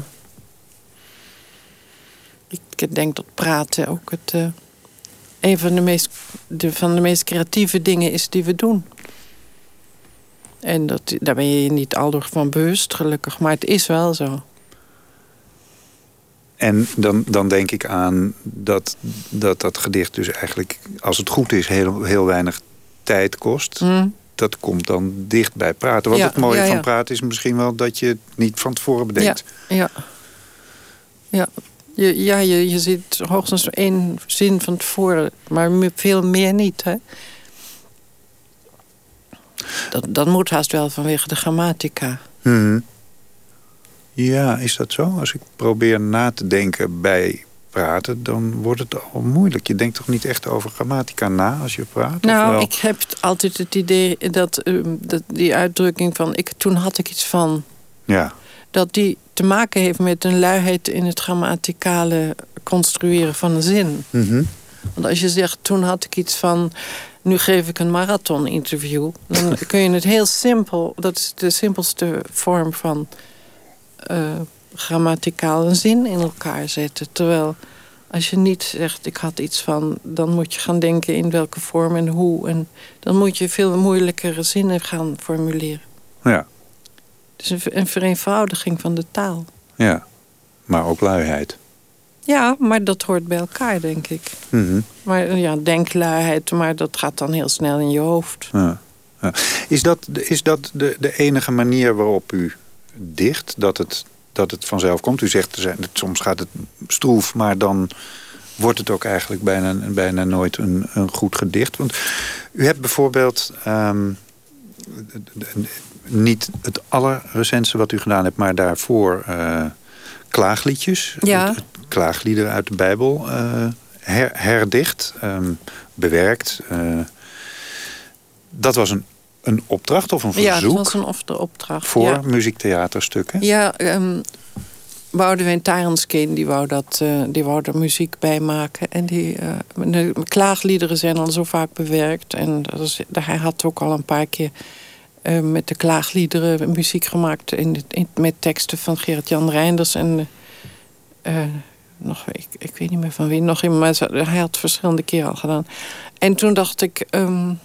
Ik denk dat praten ook het, uh, een van de, meest, de, van de meest creatieve dingen is die we doen. En dat, daar ben je je niet al door van bewust, gelukkig. Maar het is wel zo. En dan, dan denk ik aan dat, dat dat gedicht dus eigenlijk, als het goed is, heel, heel weinig tijd kost. Mm. Dat komt dan dicht bij praten. Want ja, het mooie ja, ja. van praten is misschien wel dat je het niet van tevoren bedenkt. Ja, ja. ja. Je, ja, je, je ziet hoogstens één zin van tevoren, maar veel meer niet. Hè? Dat, dat moet haast wel vanwege de grammatica. Hmm. Ja, is dat zo? Als ik probeer na te denken bij praten, dan wordt het al moeilijk. Je denkt toch niet echt over grammatica na als je praat? Nou, of wel? Ik heb altijd het idee dat, uh, dat die uitdrukking van... Ik, toen had ik iets van... Ja. Dat die te maken heeft met een luiheid in het grammaticale construeren van een zin. Mm-hmm. Want als je zegt, toen had ik iets van... nu geef ik een marathon-interview... dan kun je het heel simpel... dat is de simpelste vorm van uh, grammaticaal een zin in elkaar zetten. Terwijl als je niet zegt, ik had iets van... dan moet je gaan denken in welke vorm en hoe. En dan moet je veel moeilijkere zinnen gaan formuleren. Ja. Dus een, een vereenvoudiging van de taal. Ja, maar ook luiheid. Ja, maar dat hoort bij elkaar, denk ik. Mm-hmm. Maar ja, denkluiheid, maar dat gaat dan heel snel in je hoofd. Ja. Ja. Is dat, is dat de, de enige manier waarop u dicht, dat het, dat het vanzelf komt? U zegt, soms gaat het stroef, maar dan wordt het ook eigenlijk bijna, bijna nooit een, een goed gedicht. Want u hebt bijvoorbeeld... Um, niet het allerrecentste wat u gedaan hebt, maar daarvoor uh, klaagliedjes. Ja. Het, het klaagliederen uit de Bijbel uh, her, herdicht, um, bewerkt. Uh, dat was een, een opdracht of een verzoek? Ja, dat was een of de opdracht. Voor ja. muziektheaterstukken? Ja, um, Boudewijn Tarenskeen, die wou, dat, uh, die wou er muziek bij maken. En die uh, de klaagliederen zijn al zo vaak bewerkt. En dat is, hij had ook al een paar keer... Uh, met de klaagliederen muziek gemaakt in, in, met teksten van Gerrit-Jan Reinders en uh, nog, ik, ik weet niet meer van wie, nog iemand, maar hij had het verschillende keren al gedaan. En toen dacht ik, um,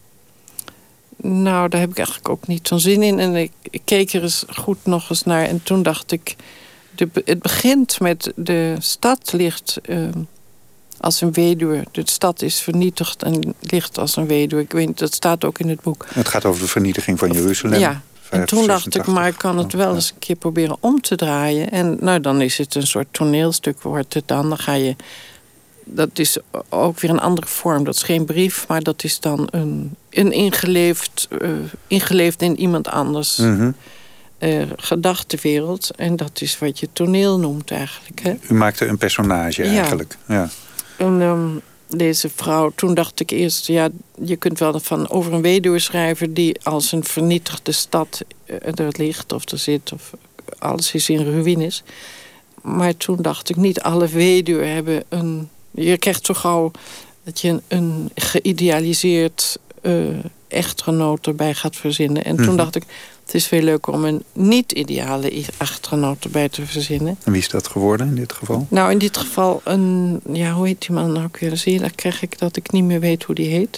nou, daar heb ik eigenlijk ook niet zo'n zin in. En ik, ik keek er eens goed nog eens naar en toen dacht ik, de, het begint met de stad ligt... Um, als een weduwe. De stad is vernietigd en ligt als een weduwe. Ik weet niet, dat staat ook in het boek. Het gaat over de vernietiging van Jeruzalem. Ja, en toen dacht ik, maar ik kan het wel eens een keer proberen om te draaien. En nou, dan is het een soort toneelstuk, wordt het dan. Dan ga je... Dat is ook weer een andere vorm. Dat is geen brief, maar dat is dan een, een ingeleefd, uh, ingeleefd in iemand anders... Mm-hmm. Uh, gedachtenwereld. En dat is wat je toneel noemt eigenlijk. Hè? U maakte een personage eigenlijk. Ja. Ja. En um, deze vrouw, toen dacht ik eerst... ja, je kunt wel van over een weduwe schrijven... die als een vernietigde stad uh, er ligt of er zit... of alles is in ruïnes. Maar toen dacht ik, niet alle weduwen hebben een... Je krijgt zo gauw dat je een, een geïdealiseerd uh, echtgenoot erbij gaat verzinnen. En mm-hmm. toen dacht ik... Het is veel leuker om een niet-ideale echtgenoot erbij te verzinnen. En wie is dat geworden in dit geval? Nou, in dit geval een... Ja, hoe heet die man nou ook weer? Zie je, daar krijg ik dat ik niet meer weet hoe die heet.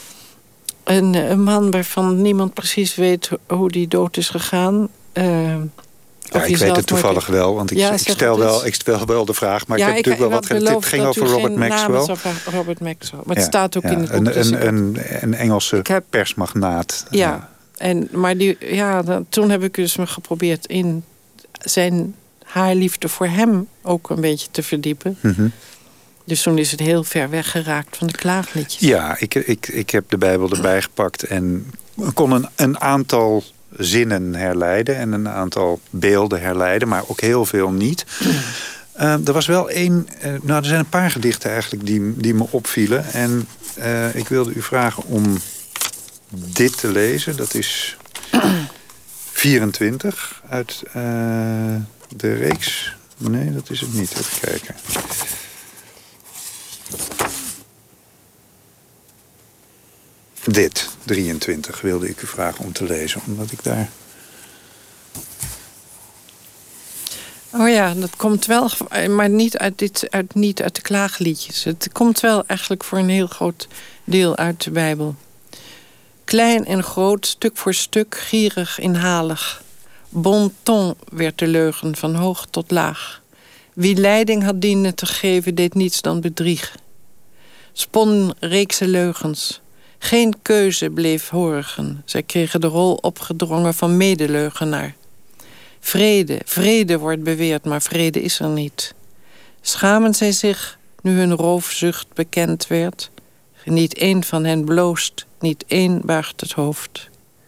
Een, een man waarvan niemand precies weet hoe die dood is gegaan. Uh, ja, ik weet het toevallig moet... wel, want ik, ja, ik, stel wel, ik stel wel de vraag. Maar ja, ik heb natuurlijk wel wat... Het ging over Robert Maxwell. Robert Maxwell. Maar het ja, staat ook ja, in het boek. Een, dus een, een, een Engelse heb... persmagnaat. Ja. En, maar die, ja, dan, toen heb ik dus me geprobeerd in zijn haar liefde voor hem ook een beetje te verdiepen. Mm-hmm. Dus toen is het heel ver weggeraakt van de klaagliedjes. Ja, ik, ik, ik heb de Bijbel erbij gepakt en kon een, een aantal zinnen herleiden en een aantal beelden herleiden, maar ook heel veel niet. Mm. Uh, er was wel één, uh, nou er zijn een paar gedichten eigenlijk die, die me opvielen. En uh, ik wilde u vragen om dit te lezen. Dat is vierentwintig uit uh, de reeks. Nee, dat is het niet. Even kijken. Dit, drieëntwintig, wilde ik u vragen om te lezen. Omdat ik daar... Oh ja, dat komt wel, maar niet uit, dit, uit, niet uit de klaagliedjes. Het komt wel eigenlijk voor een heel groot deel uit de Bijbel. Klein en groot, stuk voor stuk, gierig, inhalig. Bon ton werd de leugen, van hoog tot laag. Wie leiding had dienen te geven, deed niets dan bedriegen. Spon reekse leugens. Geen keuze bleef horigen. Zij kregen de rol opgedrongen van medeleugenaar. Vrede, vrede wordt beweerd, maar vrede is er niet. Schamen zij zich, nu hun roofzucht bekend werd? Niet één van hen bloost, niet één buigt het hoofd.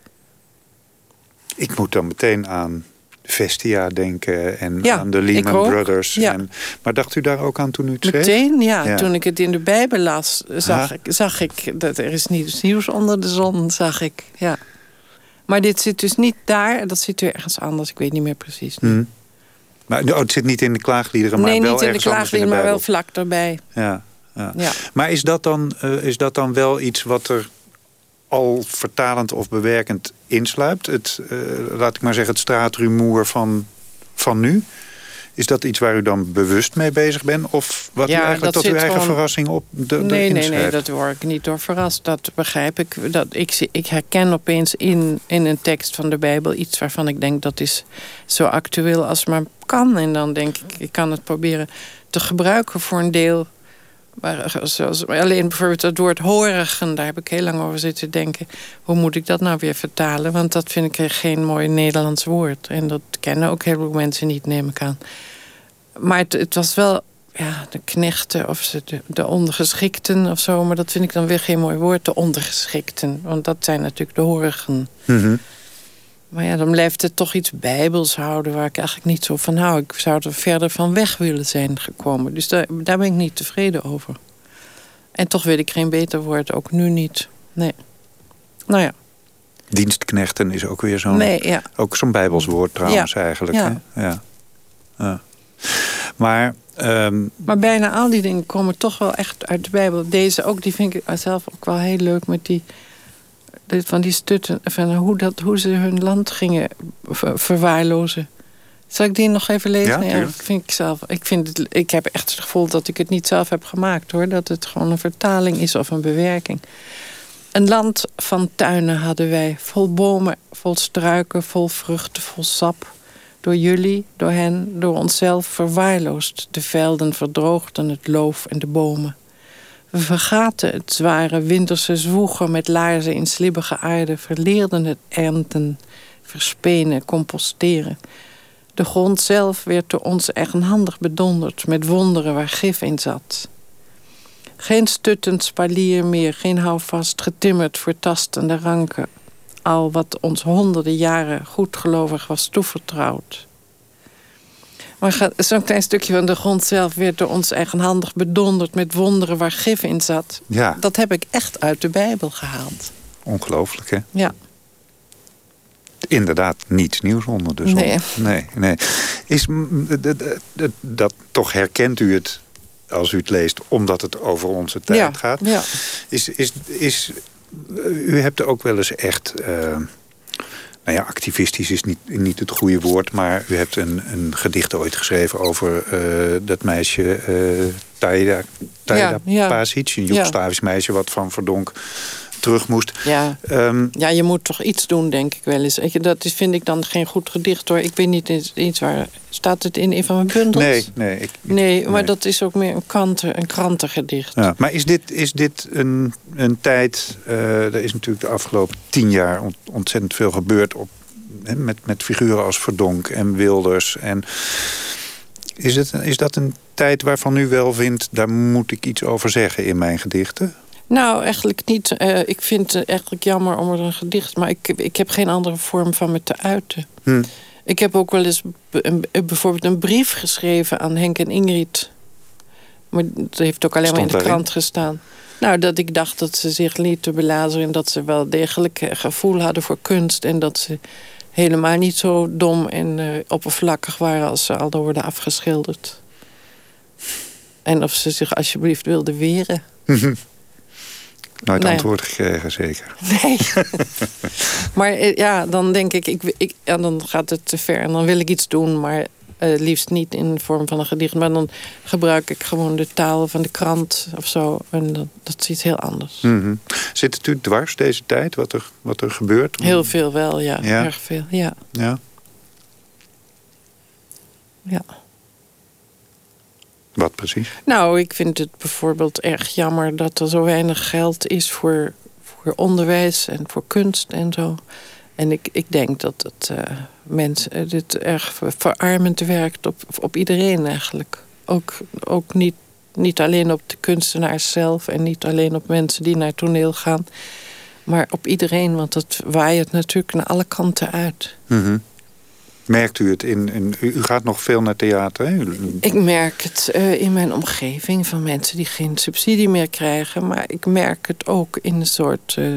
Ik moet dan meteen aan Vestia denken en ja, aan de Lehman Brothers. Ja. En, maar dacht u daar ook aan toen u het schreef? Meteen, ja. ja. Toen ik het in de Bijbel las, zag, ik, zag ik dat er is niets nieuws onder de zon, zag ik, ja. Maar dit zit dus niet daar, dat zit weer ergens anders. Ik weet niet meer precies. Hmm. Maar oh, het zit niet in de klaagliederen, maar nee, wel niet in de ergens anders in de klaagliederen, Bijbel. maar wel vlak erbij. Ja, ja. Ja. Maar is dat, dan, uh, is dat dan wel iets wat er al vertalend of bewerkend insluipt? Het, uh, laat ik maar zeggen, het straatrumoer van, van nu? Is dat iets waar u dan bewust mee bezig bent? Of wat ja, u eigenlijk tot uw eigen gewoon... verrassing op de, nee, nee, nee, dat word ik niet door verrast. Dat begrijp ik. Dat ik, ik herken opeens in, in een tekst van de Bijbel iets waarvan ik denk dat is zo actueel als maar kan. En dan denk ik, ik kan het proberen te gebruiken voor een deel. Maar zoals, alleen bijvoorbeeld het woord horigen, daar heb ik heel lang over zitten denken. Hoe moet ik dat nou weer vertalen? Want dat vind ik geen mooi Nederlands woord. En dat kennen ook heel veel mensen niet, neem ik aan. Maar het, het was wel ja, de knechten of de, de ondergeschikten of zo. Maar dat vind ik dan weer geen mooi woord, de ondergeschikten. Want dat zijn natuurlijk de horigen. Mm-hmm. Maar ja, dan blijft het toch iets bijbels houden waar ik eigenlijk niet zo van hou. Ik zou er verder van weg willen zijn gekomen. Dus daar, daar ben ik niet tevreden over. En toch weet ik geen beter woord, ook nu niet. Nee. Nou ja. Dienstknechten is ook weer zo'n nee, ja. ook zo'n bijbels woord trouwens ja. eigenlijk. Ja. Hè? Ja. Ja. Maar, um... maar bijna al die dingen komen toch wel echt uit de Bijbel. Deze ook, die vind ik zelf ook wel heel leuk met die... van die stutten, van hoe, dat, hoe ze hun land gingen ver, verwaarlozen. Zal ik die nog even lezen? Ja, ja, vind ik, zelf, ik, vind het, ik heb echt het gevoel dat ik het niet zelf heb gemaakt, hoor. Dat het gewoon een vertaling is of een bewerking. Een land van tuinen hadden wij, vol bomen, vol struiken, vol vruchten, vol sap. Door jullie, door hen, door onszelf verwaarloosd. De velden verdroogden het loof en de bomen. We vergaten het zware winterse zwoegen met laarzen in slibbige aarde, verleerden het ernten, verspenen, composteren. De grond zelf werd door ons eigenhandig bedonderd met wonderen waar gif in zat. Geen stuttend spalier meer, geen houvast getimmerd voor tastende ranken. Al wat ons honderden jaren goedgelovig was toevertrouwd. Maar zo'n klein stukje van de grond zelf werd door ons eigenhandig bedonderd met wonderen waar gif in zat. Ja. Dat heb ik echt uit de Bijbel gehaald. Ongelooflijk, hè? Ja. Inderdaad, niets nieuws onder de zon. Nee. Nee, nee. Is, dat, dat, dat, toch herkent u het als u het leest, omdat het over onze tijd ja. gaat. Ja. Is, is, is, u hebt ook wel eens echt... Uh, nou ja, activistisch is niet, niet het goede woord, maar u hebt een, een gedicht ooit geschreven over uh, dat meisje uh, Taida, Taida ja, ja. Pasic, een Joegoslavisch ja. meisje wat van Verdonk terug moest. Ja. Um, ja, je moet toch iets doen, denk ik wel eens. Dat is, vind ik dan geen goed gedicht, hoor. Ik weet niet eens waar... Staat het in een van mijn bundels? Nee, nee. Ik, nee, maar nee. dat is ook meer een, kanten, een krantengedicht. Ja, maar is dit, is dit een, een tijd... Uh, er is natuurlijk de afgelopen tien jaar ontzettend veel gebeurd... Op, he, met, met figuren als Verdonk en Wilders. En is, het, is dat een tijd waarvan u wel vindt... daar moet ik iets over zeggen in mijn gedichten? Nou, eigenlijk niet. Uh, ik vind het eigenlijk jammer om er een gedicht... maar ik, ik heb geen andere vorm van me te uiten. Hm. Ik heb ook wel eens een, bijvoorbeeld een brief geschreven aan Henk en Ingrid. Maar dat heeft ook alleen Stond maar in de daarin? krant gestaan. Nou, dat ik dacht dat ze zich lieten belazeren... en dat ze wel degelijk gevoel hadden voor kunst... en dat ze helemaal niet zo dom en uh, oppervlakkig waren... als ze al worden afgeschilderd. En of ze zich alsjeblieft wilden weren. Nooit nee. antwoord gekregen, zeker. Nee. Maar ja, dan denk ik, ik, ik ja, dan gaat het te ver. En dan wil ik iets doen, maar uh, liefst niet in de vorm van een gedicht. Maar dan gebruik ik gewoon de taal van de krant of zo. En dat, dat is iets heel anders. Mm-hmm. Zit het u dwars deze tijd, wat er, wat er gebeurt? Heel veel wel, ja. ja. Erg veel, ja. Ja. Ja. Wat precies? Nou, ik vind het bijvoorbeeld erg jammer dat er zo weinig geld is voor, voor onderwijs en voor kunst en zo. En ik, ik denk dat het uh, mensen dit erg verarmend werkt op, op iedereen eigenlijk. Ook, ook niet, niet alleen op de kunstenaars zelf en niet alleen op mensen die naar toneel gaan. Maar op iedereen, want het waait natuurlijk naar alle kanten uit. Mm-hmm. Merkt u het in, in... U gaat nog veel naar theater, hè? Ik merk het uh, in mijn omgeving van mensen die geen subsidie meer krijgen. Maar ik merk het ook in een soort uh,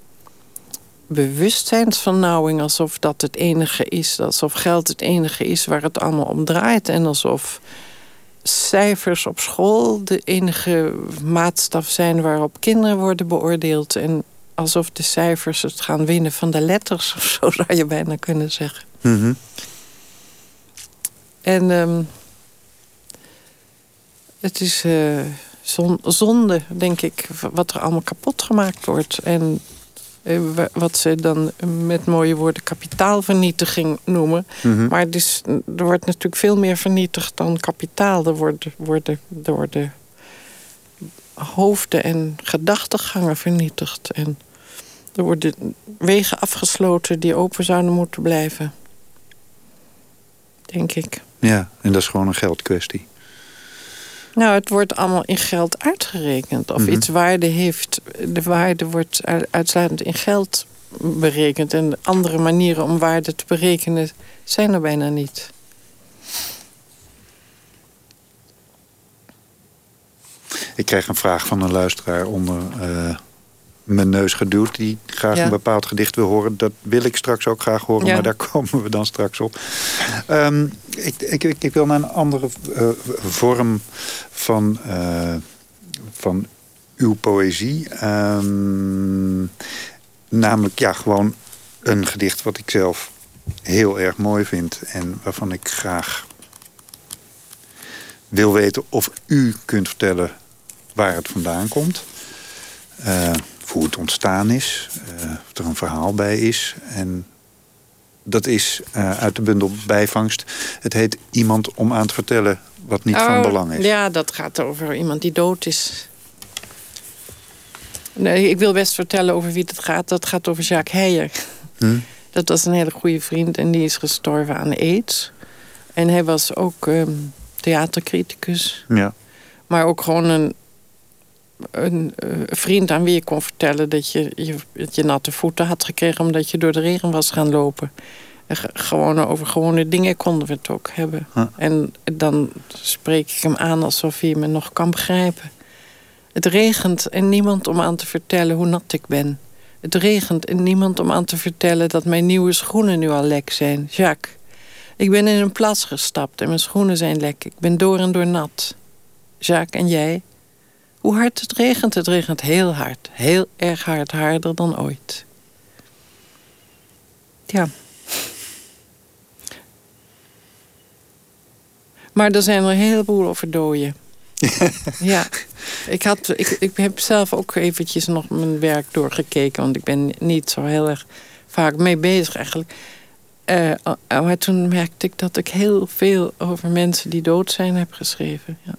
bewustzijnsvernauwing. Alsof dat het enige is. Alsof geld het enige is waar het allemaal om draait. En alsof cijfers op school de enige maatstaf zijn waarop kinderen worden beoordeeld. En alsof de cijfers het gaan winnen van de letters. Of zo zou je bijna kunnen zeggen. Mm-hmm. En um, het is uh, zon, zonde, denk ik, wat er allemaal kapot gemaakt wordt. En uh, wat ze dan met mooie woorden kapitaalvernietiging noemen. Mm-hmm. Maar het is, er wordt natuurlijk veel meer vernietigd dan kapitaal. Er worden, worden, er worden hoofden en gedachtegangen vernietigd. En er worden wegen afgesloten die open zouden moeten blijven. Denk ik. Ja, en dat is gewoon een geldkwestie. Nou, het wordt allemaal in geld uitgerekend. Of mm-hmm. iets waarde heeft. De waarde wordt uitsluitend in geld berekend. En andere manieren om waarde te berekenen zijn er bijna niet. Ik kreeg een vraag van een luisteraar onder uh, mijn neus geduwd... die graag ja. een bepaald gedicht wil horen. Dat wil ik straks ook graag horen, ja. maar daar komen we dan straks op. Um, ik, ik, ik, ik wil naar een andere uh, vorm van, uh, van uw poëzie. Um, namelijk, ja, gewoon een gedicht wat ik zelf heel erg mooi vind... en waarvan ik graag wil weten of u kunt vertellen waar het vandaan komt. Uh, hoe het ontstaan is. Uh, of er een verhaal bij is. En dat is uh, uit de bundel Bijvangst. Het heet Iemand om aan te vertellen wat niet oh, van belang is. Ja, dat gaat over iemand die dood is. Nee, ik wil best vertellen over wie het gaat. Dat gaat over Jacques Heijer. Hm? Dat was een hele goede vriend en die is gestorven aan aids. En hij was ook um, theatercriticus. Ja. Maar ook gewoon een, een uh, vriend aan wie je kon vertellen... dat je, je, dat je natte voeten had gekregen omdat je door de regen was gaan lopen. En g- gewoon over gewone dingen konden we het ook hebben. Huh. En dan spreek ik hem aan alsof hij me nog kan begrijpen. Het regent en niemand om aan te vertellen hoe nat ik ben. Het regent en niemand om aan te vertellen dat mijn nieuwe schoenen nu al lek zijn. Jacques, ik ben in een plas gestapt en mijn schoenen zijn lek. Ik ben door en door nat. Jacques, en jij? Hoe hard het regent? Het regent heel hard. Heel erg hard, harder dan ooit. Ja. Maar er zijn er een heleboel over dooien. Ja, ik, had, ik, ik heb zelf ook eventjes nog mijn werk doorgekeken. Want ik ben niet zo heel erg vaak mee bezig eigenlijk. Uh, maar toen merkte ik dat ik heel veel over mensen die dood zijn heb geschreven. Ja.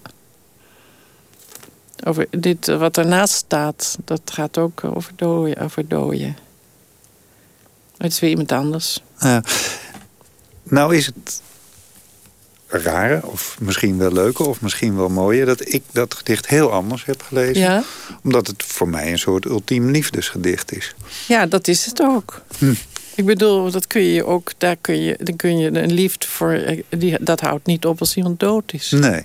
Over dit, wat ernaast staat, dat gaat ook over dooien. Over dooien. Het is weer iemand anders. Uh, nou is het rare, of misschien wel leuke, of misschien wel mooie, dat ik dat gedicht heel anders heb gelezen. Ja? Omdat het voor mij een soort ultiem liefdesgedicht is. Ja, dat is het ook. Hm. Ik bedoel, dat kun je ook, daar kun je, dan kun je een liefde voor, die, dat houdt niet op als iemand dood is. Nee.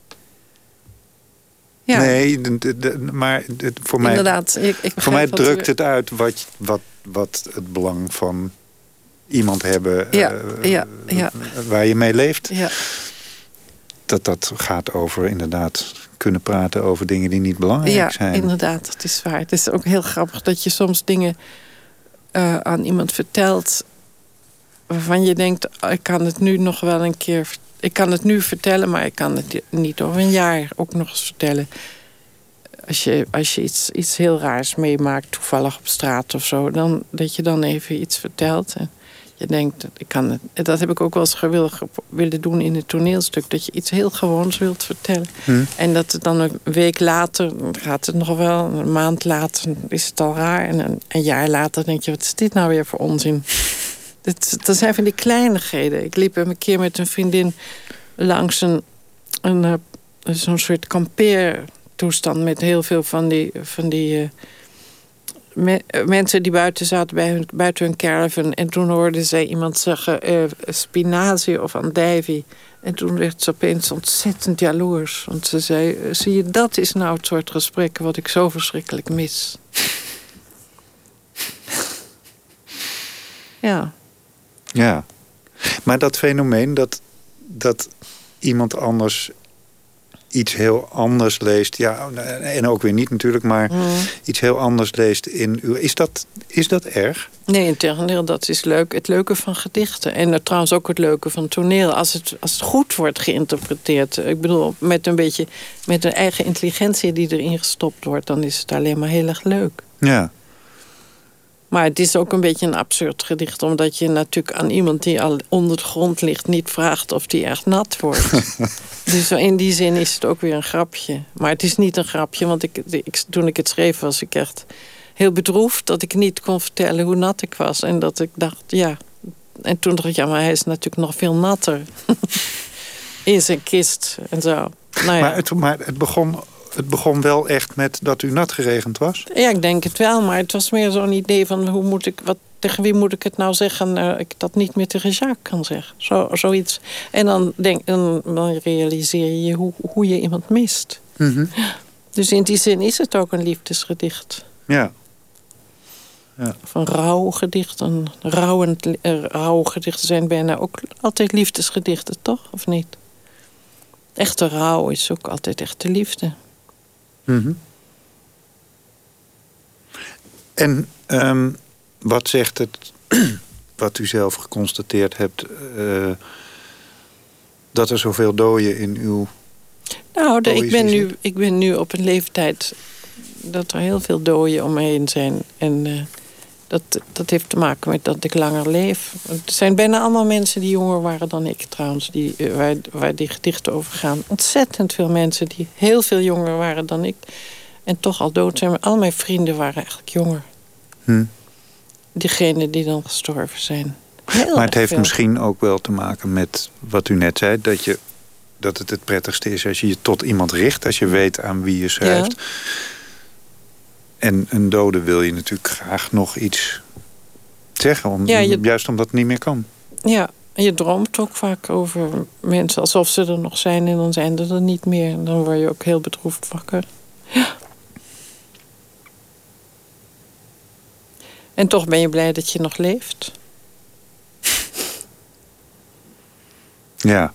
Ja. Nee, de, de, de, maar de, voor mij, inderdaad, ik, ik voor mij drukt u... het uit wat, wat, wat het belang van iemand hebben ja, uh, ja, ja. waar je mee leeft. Ja. Dat dat gaat over inderdaad kunnen praten over dingen die niet belangrijk ja, zijn. Ja, inderdaad, dat is waar. Het is ook heel grappig dat je soms dingen uh, aan iemand vertelt waarvan je denkt, oh, ik kan het nu nog wel een keer, ik kan het nu vertellen, maar ik kan het niet over een jaar ook nog eens vertellen. Als je, als je iets, iets heel raars meemaakt, toevallig op straat of zo, dan, dat je dan even iets vertelt. En je denkt, ik kan het, dat heb ik ook wel eens gewillig willen doen in het toneelstuk, dat je iets heel gewoons wilt vertellen. Hm. En dat het dan een week later, gaat het nog wel, een maand later is het al raar. En een, een jaar later denk je, wat is dit nou weer voor onzin? Dat, dat zijn van die kleinigheden. Ik liep een keer met een vriendin langs een, een, een zo'n soort kampeertoestand met heel veel van die, van die uh, me, mensen die buiten zaten bij hun, buiten hun caravan. En toen hoorde zij iemand zeggen uh, spinazie of andijvie. En toen werd ze opeens ontzettend jaloers. Want ze zei, zie je, dat is nou het soort gesprekken wat ik zo verschrikkelijk mis. Ja. Ja, maar dat fenomeen dat, dat iemand anders iets heel anders leest, ja, en ook weer niet natuurlijk, maar mm. iets heel anders leest in uw. Is dat, is dat erg? Nee, integendeel, dat is leuk. Het leuke van gedichten. En uh, trouwens ook het leuke van toneel. Als het, als het goed wordt geïnterpreteerd. Ik bedoel, met een beetje met een eigen intelligentie die erin gestopt wordt, dan is het alleen maar heel erg leuk. Ja. Maar het is ook een beetje een absurd gedicht, omdat je natuurlijk aan iemand die al onder de grond ligt niet vraagt of die echt nat wordt. Dus in die zin is het ook weer een grapje. Maar het is niet een grapje, want ik, ik, toen ik het schreef was ik echt heel bedroefd dat ik niet kon vertellen hoe nat ik was. En dat ik dacht, ja. En toen dacht ik, ja, maar hij is natuurlijk nog veel natter. In zijn kist en zo. Nou ja. maar, het, maar het begon. Het begon wel echt met dat u nat geregend was? Ja, ik denk het wel. Maar het was meer zo'n idee van, hoe moet ik, wat, tegen wie moet ik het nou zeggen? Uh, ik dat niet meer tegen Jacques kan zeggen. Zo, zoiets. En dan, denk, dan, dan realiseer je hoe, hoe je iemand mist. Mm-hmm. Dus in die zin is het ook een liefdesgedicht. Ja. Ja. Of een rouwgedicht. Een rouwend, uh, rouwgedichten zijn bijna ook altijd liefdesgedichten, toch? Of niet? Echte rouw is ook altijd echte liefde. Mm-hmm. En um, wat zegt het, wat u zelf geconstateerd hebt, uh, dat er zoveel doden in uw Nou, de, ik, ben nu, ik ben nu op een leeftijd dat er heel veel doden om me heen zijn. En uh, dat, dat heeft te maken met dat ik langer leef. Het zijn bijna allemaal mensen die jonger waren dan ik trouwens, die, uh, waar, waar die gedichten over gaan. Ontzettend veel mensen die heel veel jonger waren dan ik. En toch al dood zijn. Maar al mijn vrienden waren eigenlijk jonger. Hm. Diegenen die dan gestorven zijn. Heel maar het heeft veel. misschien ook wel te maken met wat u net zei. Dat, je, dat het het prettigste is als je je tot iemand richt. Als je weet aan wie je schrijft. Ja. En een dode wil je natuurlijk graag nog iets zeggen. Om, ja, je, juist omdat het niet meer kan. Ja, en je droomt ook vaak over mensen alsof ze er nog zijn. En dan zijn ze er niet meer. En dan word je ook heel bedroefd wakker. Ja. En toch ben je blij dat je nog leeft. Ja.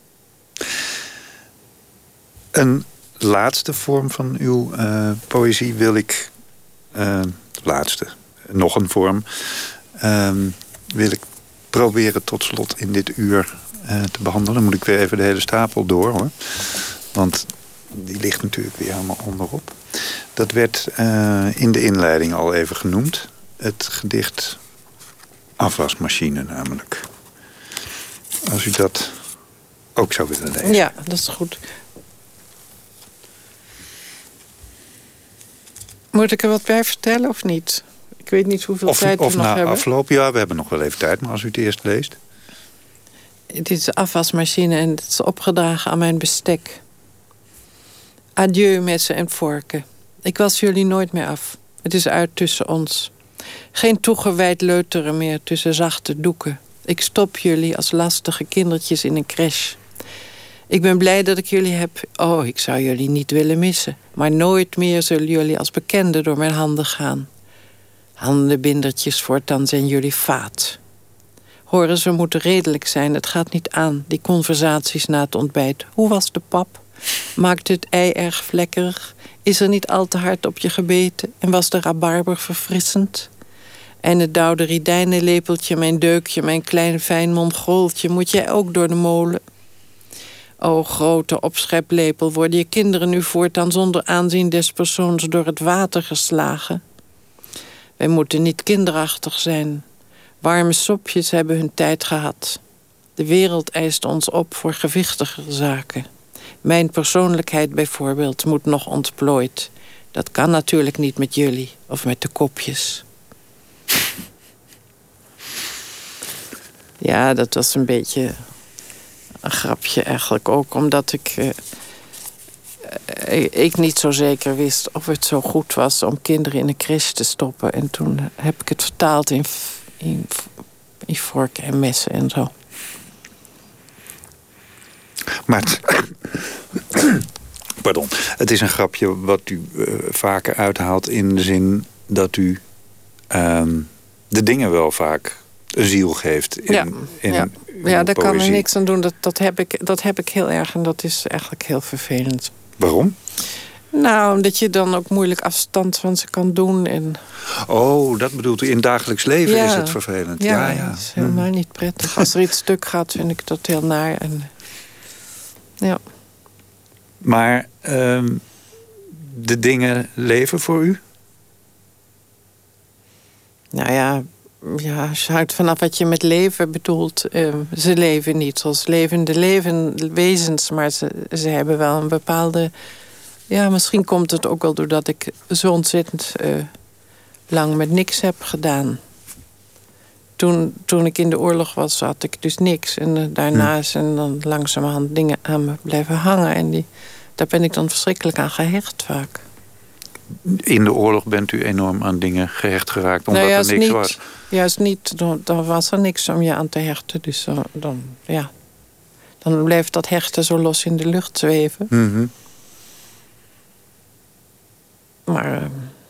Een laatste vorm van uw uh, poëzie wil ik... Uh, laatste, nog een vorm... Uh, wil ik proberen tot slot in dit uur uh, te behandelen. Dan moet ik weer even de hele stapel door, hoor. Want die ligt natuurlijk weer helemaal onderop. Dat werd uh, in de inleiding al even genoemd. Het gedicht Afwasmachine namelijk. Als u dat ook zou willen lezen. Ja, dat is goed. Moet ik er wat bij vertellen of niet? Ik weet niet hoeveel of, tijd we of nog na hebben. afloop, ja, we hebben nog wel even tijd. Maar als u het eerst leest. Dit is de afwasmachine en het is opgedragen aan mijn bestek. Adieu, messen en vorken. Ik was jullie nooit meer af. Het is uit tussen ons. Geen toegewijd leuteren meer tussen zachte doeken. Ik stop jullie als lastige kindertjes in een crash. Ik ben blij dat ik jullie heb. Oh, ik zou jullie niet willen missen. Maar nooit meer zullen jullie als bekenden door mijn handen gaan. Handenbindertjes voortaan zijn jullie vaat. Horen, ze moeten redelijk zijn. Het gaat niet aan, die conversaties na het ontbijt. Hoe was de pap? Maakte het ei erg vlekkerig? Is er niet al te hard op je gebeten? En was de rabarber verfrissend? En het douwde ridijnenlepeltje, mijn deukje, mijn klein fijn mongooltje, moet jij ook door de molen? O, grote opscheplepel, worden je kinderen nu voortaan zonder aanzien des persoons door het water geslagen? Wij moeten niet kinderachtig zijn. Warme sopjes hebben hun tijd gehad. De wereld eist ons op voor gewichtigere zaken. Mijn persoonlijkheid bijvoorbeeld moet nog ontplooid. Dat kan natuurlijk niet met jullie of met de kopjes. Ja, dat was een beetje een grapje eigenlijk ook. Omdat ik, uh, ik niet zo zeker wist of het zo goed was om kinderen in een crèche te stoppen. En toen heb ik het vertaald in, in, in vorken en messen en zo. Maar het, pardon, het is een grapje wat u uh, vaker uithaalt in de zin dat u uh, de dingen wel vaak een ziel geeft. In, ja, in, ja. in ja daar poëzie. kan er niks aan doen. Dat, dat, heb ik, dat heb ik heel erg en dat is eigenlijk heel vervelend. Waarom? Nou, omdat je dan ook moeilijk afstand van ze kan doen. En... Oh, dat bedoelt u. In het dagelijks leven ja. is het vervelend. Ja, ja, ja. dat is helemaal hmm. niet prettig. Als er iets stuk gaat, vind ik dat heel naar. En... Ja. Maar uh, de dingen leven voor u? Nou ja, ja het hangt vanaf wat je met leven bedoelt. Uh, ze leven niet zoals levende leven, wezens, maar ze, ze hebben wel een bepaalde... Ja, misschien komt het ook wel doordat ik zo ontzettend uh, lang met niks heb gedaan. Toen, toen ik in de oorlog was, had ik dus niks. En uh, daarna zijn dan langzamerhand dingen aan me blijven hangen. En die, daar ben ik dan verschrikkelijk aan gehecht vaak. In de oorlog bent u enorm aan dingen gehecht geraakt omdat nou, er niks niet, was? Juist niet. Dan, dan was er niks om je aan te hechten. Dus dan, dan, ja, dan bleef dat hechten zo los in de lucht zweven. Mm-hmm. Maar... Uh,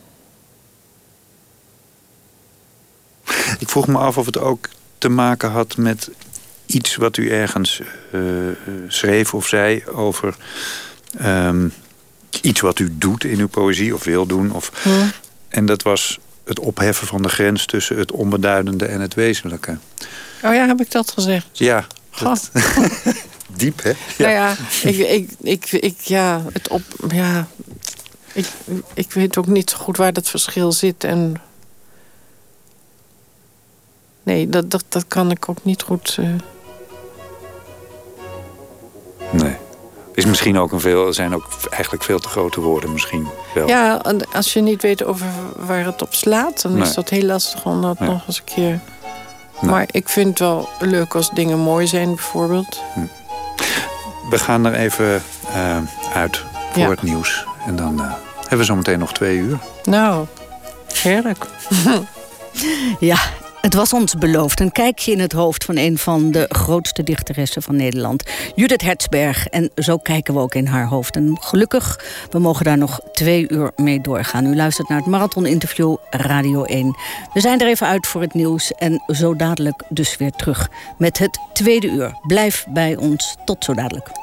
Ik vroeg me af of het ook te maken had met iets wat u ergens uh, schreef of zei over um, iets wat u doet in uw poëzie of wil doen. Of, hmm. En dat was het opheffen van de grens tussen het onbeduidende en het wezenlijke. Oh ja, heb ik dat gezegd? Ja. Dat... Diep, hè? Ja. Nou ja, ik, ik, ik, ik, ja, het op, ja ik, ik weet ook niet zo goed waar dat verschil zit en... Nee, dat, dat, dat kan ik ook niet goed... Uh... Nee. Is misschien ook een veel, zijn ook eigenlijk veel te grote woorden misschien wel. Ja, als je niet weet over waar het op slaat... dan nee. is dat heel lastig om dat nee. nog eens een keer... Nee. Maar ik vind het wel leuk als dingen mooi zijn, bijvoorbeeld. Hm. We gaan er even uh, uit voor ja. het nieuws. En dan uh, hebben we zo meteen nog twee uur. Nou, heerlijk. Ja, het was ons beloofd. Een kijkje in het hoofd van een van de grootste dichteressen van Nederland. Judith Hertzberg. En zo kijken we ook in haar hoofd. En gelukkig, we mogen daar nog twee uur mee doorgaan. U luistert naar het Marathon-interview Radio één. We zijn er even uit voor het nieuws. En zo dadelijk dus weer terug met het tweede uur. Blijf bij ons. Tot zo dadelijk.